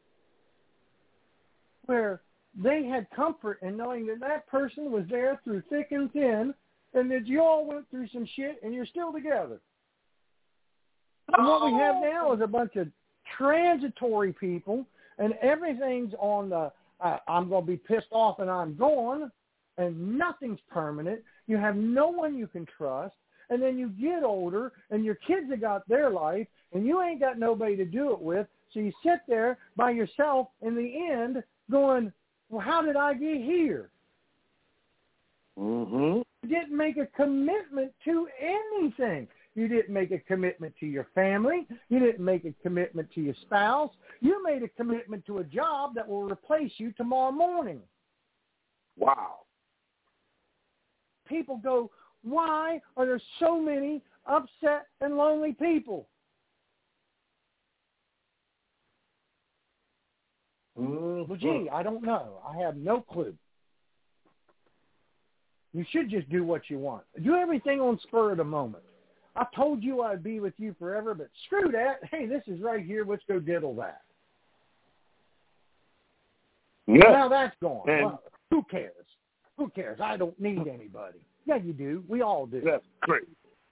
where they had comfort in knowing that that person was there through thick and thin and that you all went through some shit and you're still together. And what we have now is a bunch of transitory people, and everything's on the, uh, I'm going to be pissed off and I'm gone, and nothing's permanent. You have no one you can trust. And then you get older, and your kids have got their life, and you ain't got nobody to do it with. So you sit there by yourself in the end going, well, how did I get here? Mm-hmm. You didn't make a commitment to anything. You didn't make a commitment to your family. You didn't make a commitment to your spouse. You made a commitment to a job that will replace you tomorrow morning. Wow. People go, why are there so many upset and lonely people? Mm-hmm. Well, gee, I don't know. I have no clue. You should just do what you want. Do everything on spur of the moment. I told you I'd be with you forever, but screw that. Hey, this is right here. Let's go diddle that. Yeah. Now that's gone. And well, who cares? Who cares? I don't need anybody. Yeah, you do. We all do. That's great.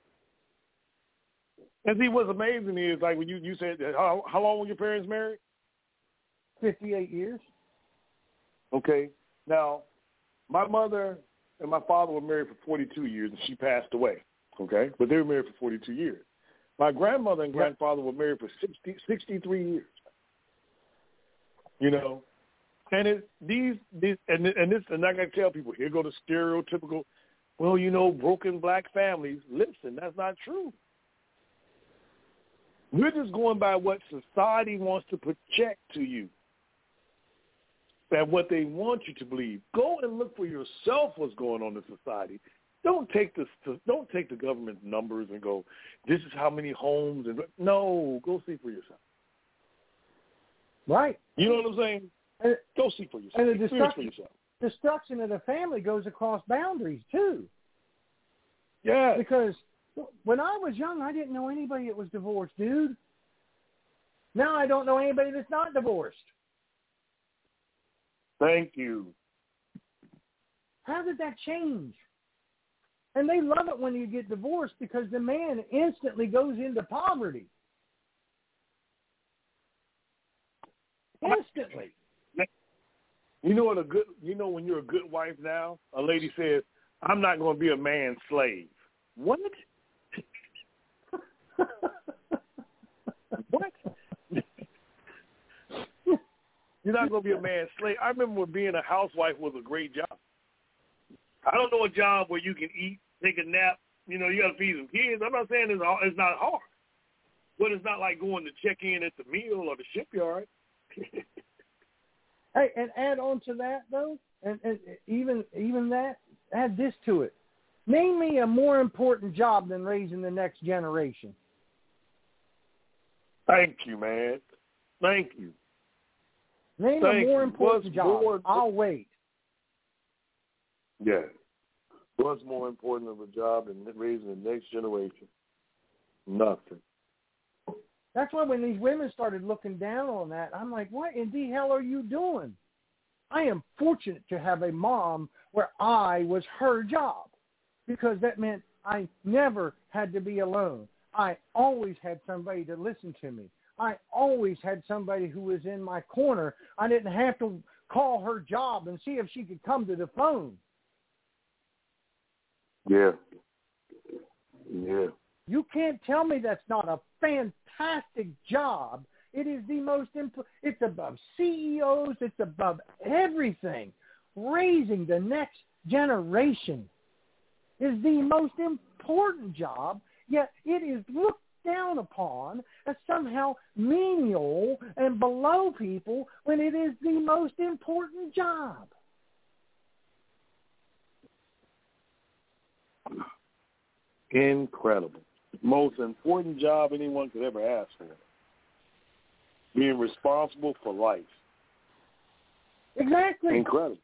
And see, what's amazing is, like, when you, you said, how, how long were your parents married? fifty-eight years. Okay. Now, my mother and my father were married for forty-two years, and she passed away. Okay? But they were married for forty-two years. My grandmother and grandfather were married for sixty, sixty-three years. You know? And it, these, these, and, and this, and I got to tell people, here go the stereotypical, well, you know, broken black families. Listen, that's not true. We're just going by what society wants to project to you, and what they want you to believe. Go and look for yourself what's going on in society. Don't take the don't take the government's numbers and go, this is how many homes. And no, go see for yourself. Right. You know what I'm saying? And, go see for yourself. And the Experience destruction, for yourself. destruction of the family goes across boundaries too. Yeah. Because when I was young, I didn't know anybody that was divorced, dude. Now I don't know anybody that's not divorced. Thank you. How did that change? And they love it when you get divorced because the man instantly goes into poverty. Instantly. You know what a good you know when you're a good wife now, a lady says, I'm not going to be a man's slave. What? What? You're not going to be a man's slave. I remember when being a housewife was a great job. I don't know a job where you can eat, take a nap. You know, you got to feed some kids. I'm not saying it's, it's not hard, but it's not like going to check in at the mill or the shipyard. Hey, and add on to that, though, and, and even even that, add this to it. Name me a more important job than raising the next generation. Thank you, man. Thank you. Name Thank a more you. important What's job. more, I'll wait. Yeah. What's more important of a job than raising the next generation? Nothing. That's why when these women started looking down on that, I'm like, what in the hell are you doing? I am fortunate to have a mom where I was her job because that meant I never had to be alone. I always had somebody to listen to me. I always had somebody who was in my corner. I didn't have to call her job and see if she could come to the phone. Yeah. Yeah. You can't tell me that's not a fantastic job. It is the most important. It's above C E Os. It's above everything. Raising the next generation is the most important job, yet it is looked down upon as somehow menial and below people when it is the most important job. Incredible. Most important job anyone could ever ask for. Being responsible for life. Exactly. Incredible.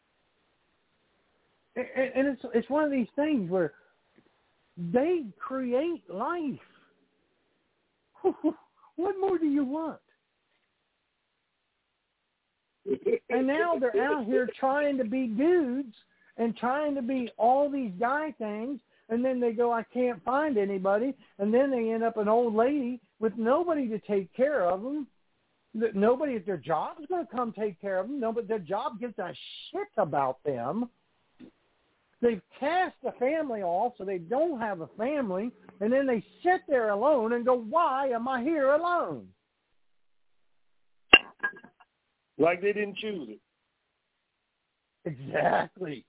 And, and it's it's one of these things where they create life. What more do you want? And now they're out here trying to be dudes and trying to be all these guy things. And then they go, I can't find anybody. And then they end up an old lady with nobody to take care of them. Nobody at their job is going to come take care of them. Nobody, their job gives a shit about them. They've cast the family off, so they don't have a family. And then they sit there alone and go, why am I here alone? Like they didn't choose it. Exactly.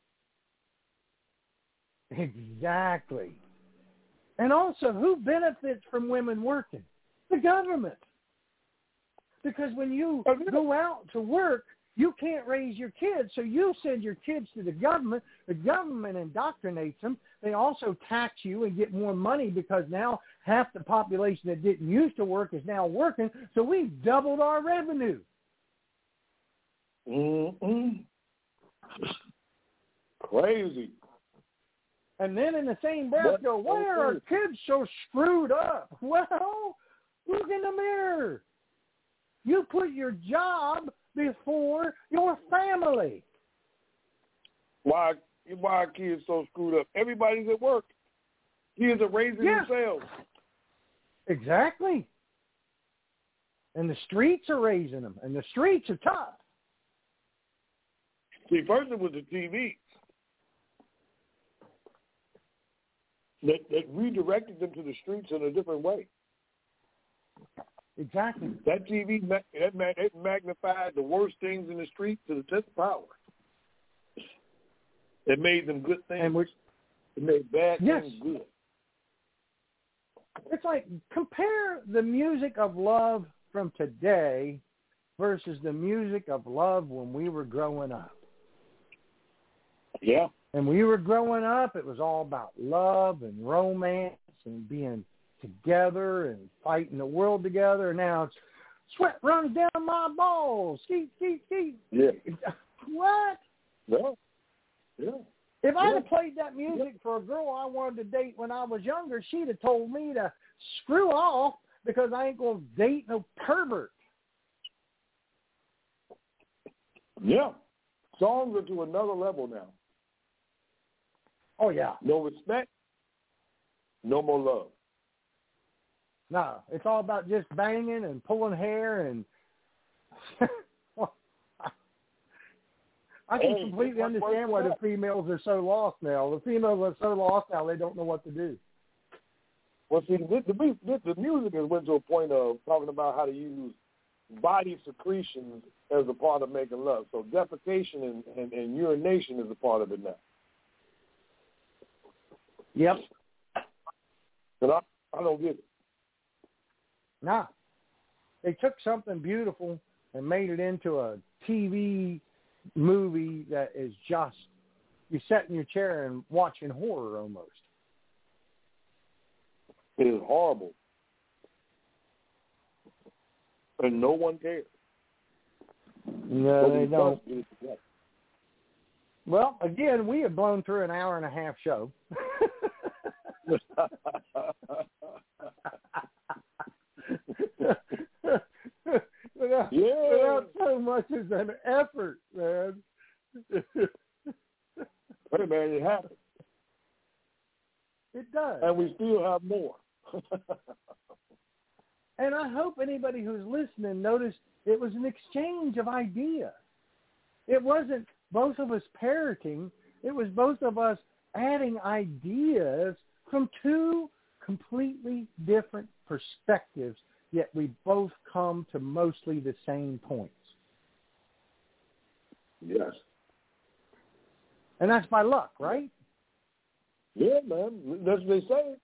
Exactly. And also, who benefits from women working? The government. Because when you go out to work, you can't raise your kids, so you send your kids to the government. The government indoctrinates them. They also tax you and get more money because now half the population that didn't used to work is now working, so we've doubled our revenue. Mm-mm. Crazy. And then in the same breath go, why are our kids so screwed up? Well, look in the mirror. You put your job before your family. Why why are kids so screwed up? Everybody's at work. Kids are raising yeah. themselves. Exactly. And the streets are raising them, and the streets are tough. See, first it was the T V. That, that redirected them to the streets in a different way. Exactly. That T V, that, it magnified the worst things in the street to the tenth power. It made them good things. And it made bad yes. things good. It's like, compare the music of love from today versus the music of love when we were growing up. Yeah. And when we were growing up, it was all about love and romance and being together and fighting the world together. Now it's sweat runs down my balls. Skeet, skeet, skeet. Yeah. What? Yeah. Yeah. If yeah. I'd have played that music yeah. for a girl I wanted to date when I was younger, she'd have told me to screw off because I ain't going to date no pervert. Yeah. Songs are to another level now. Oh, yeah. No respect, no more love. No, it's all about just banging and pulling hair and I can hey, completely understand why the females are so lost now. The females are so lost now they don't know what to do. Well, see, the, the, the, the music has went to a point of talking about how to use body secretions as a part of making love. So defecation and, and, and urination is a part of it now. Yep. But I, I don't get it. Nah. They took something beautiful and made it into a T V movie that is just, you sit in your chair and watching horror almost. It is horrible. And no one cares. No, Nobody they don't. does. Well, again, we have blown through an hour and a half show. without, yeah. without so much as an effort, man. Hey, man, it happens. It does. And we still have more. And I hope anybody who's listening noticed it was an exchange of ideas. It wasn't both of us parroting. It was both of us adding ideas from two completely different perspectives, yet we both come to mostly the same points. Yes. And that's by luck, right? Yeah, man. That's what they say.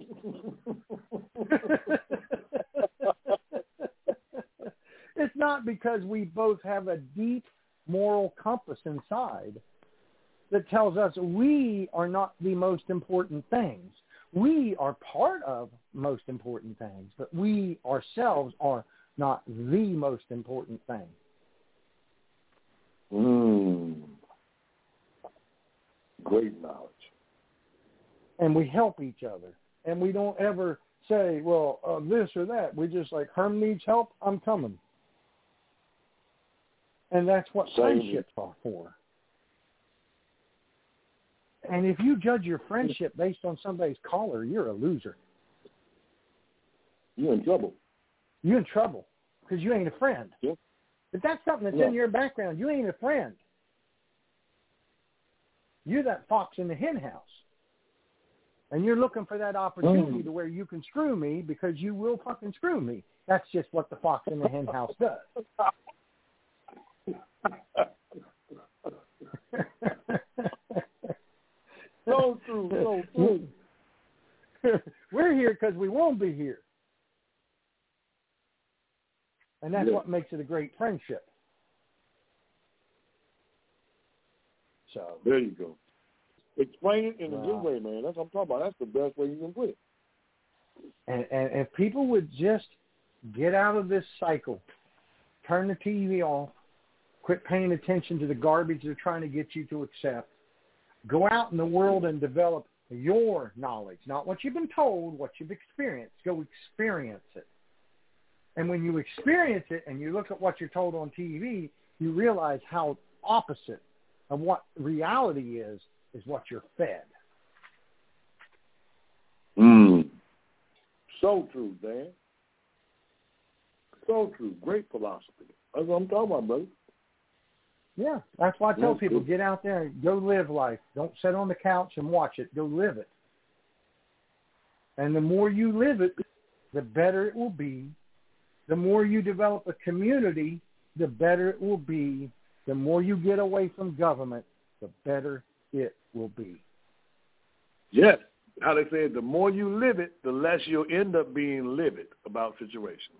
It's not because we both have a deep moral compass inside that tells us we are not the most important things. We are part of most important things, but we ourselves are not the most important thing. Mm. Great knowledge. And we help each other. And we don't ever say, well, uh, this or that. We just like, Herm needs help, I'm coming. And that's what Same. friendships are for. And if you judge your friendship based on somebody's collar, you're a loser. You're in trouble. You're in trouble because you ain't a friend. Yeah. If that's something that's Yeah. in your background, you ain't a friend. You're that fox in the hen house. And you're looking for that opportunity mm. to where you can screw me because you will fucking screw me. That's just what the fox in the hen house does. So true, so true. We're here because we won't be here. And that's yeah. what makes it a great friendship. So there you go. Explain it in wow. a good way, man. That's what I'm talking about. That's the best way you can put it. And, and if people would just get out of this cycle, turn the T V off, quit paying attention to the garbage they're trying to get you to accept, go out in the world and develop your knowledge, not what you've been told, what you've experienced. Go experience it. And when you experience it and you look at what you're told on T V, you realize how opposite of what reality is, is what you're fed. Mm. So true, Dan. So true. Great philosophy. That's what I'm talking about, brother. Yeah, that's why I tell That's people, good. get out there and go live life. Don't sit on the couch and watch it. Go live it. And the more you live it, the better it will be. The more you develop a community, the better it will be. The more you get away from government, the better it will be. Yes. How they say it, the more you live it, the less you'll end up being livid about situations.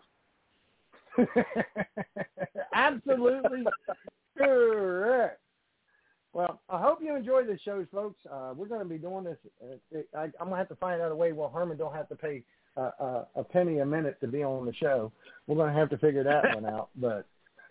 Absolutely correct. Well, I hope you enjoy the shows, folks. Uh, we're going to be doing this. Uh, I, I'm going to have to find out a way where Herman don't have to pay uh, uh, a penny a minute to be on the show. We're going to have to figure that one out. But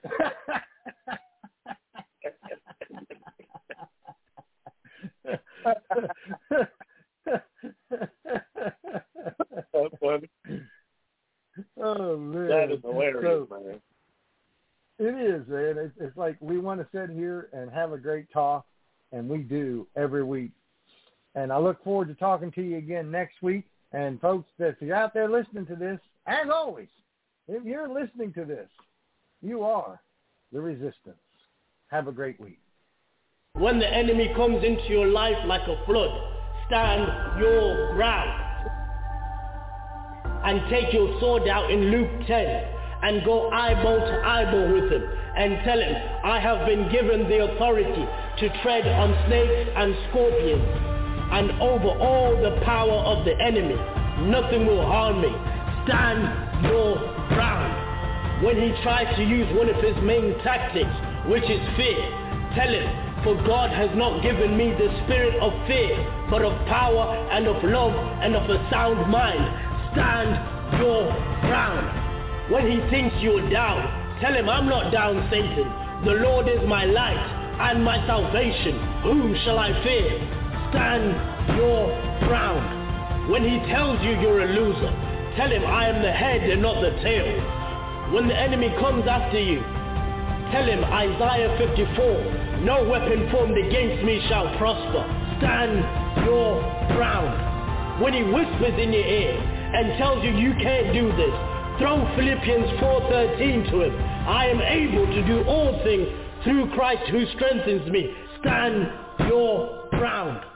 That's funny. Oh, man. That is hilarious, so, man. It is, man. It's, it's like we want to sit here and have a great talk, and we do every week. And I look forward to talking to you again next week. And, folks, if you're out there listening to this, as always, if you're listening to this, you are the resistance. Have a great week. When the enemy comes into your life like a flood, stand your ground and take your sword out in Luke ten and go eyeball to eyeball with him and tell him, I have been given the authority to tread on snakes and scorpions and over all the power of the enemy. Nothing will harm me. Stand your ground. When he tries to use one of his main tactics, which is fear, tell him, for God has not given me the spirit of fear, but of power and of love and of a sound mind. Stand your ground. When he thinks you're down, tell him, I'm not down, Satan. The Lord is my light and my salvation. Whom shall I fear? Stand your ground. When he tells you you're a loser, tell him, I am the head and not the tail. When the enemy comes after you, tell him, Isaiah fifty-four, no weapon formed against me shall prosper. Stand your ground. When he whispers in your ear and tells you you can't do this, throw Philippians four thirteen to him. I am able to do all things through Christ who strengthens me. Stand your ground.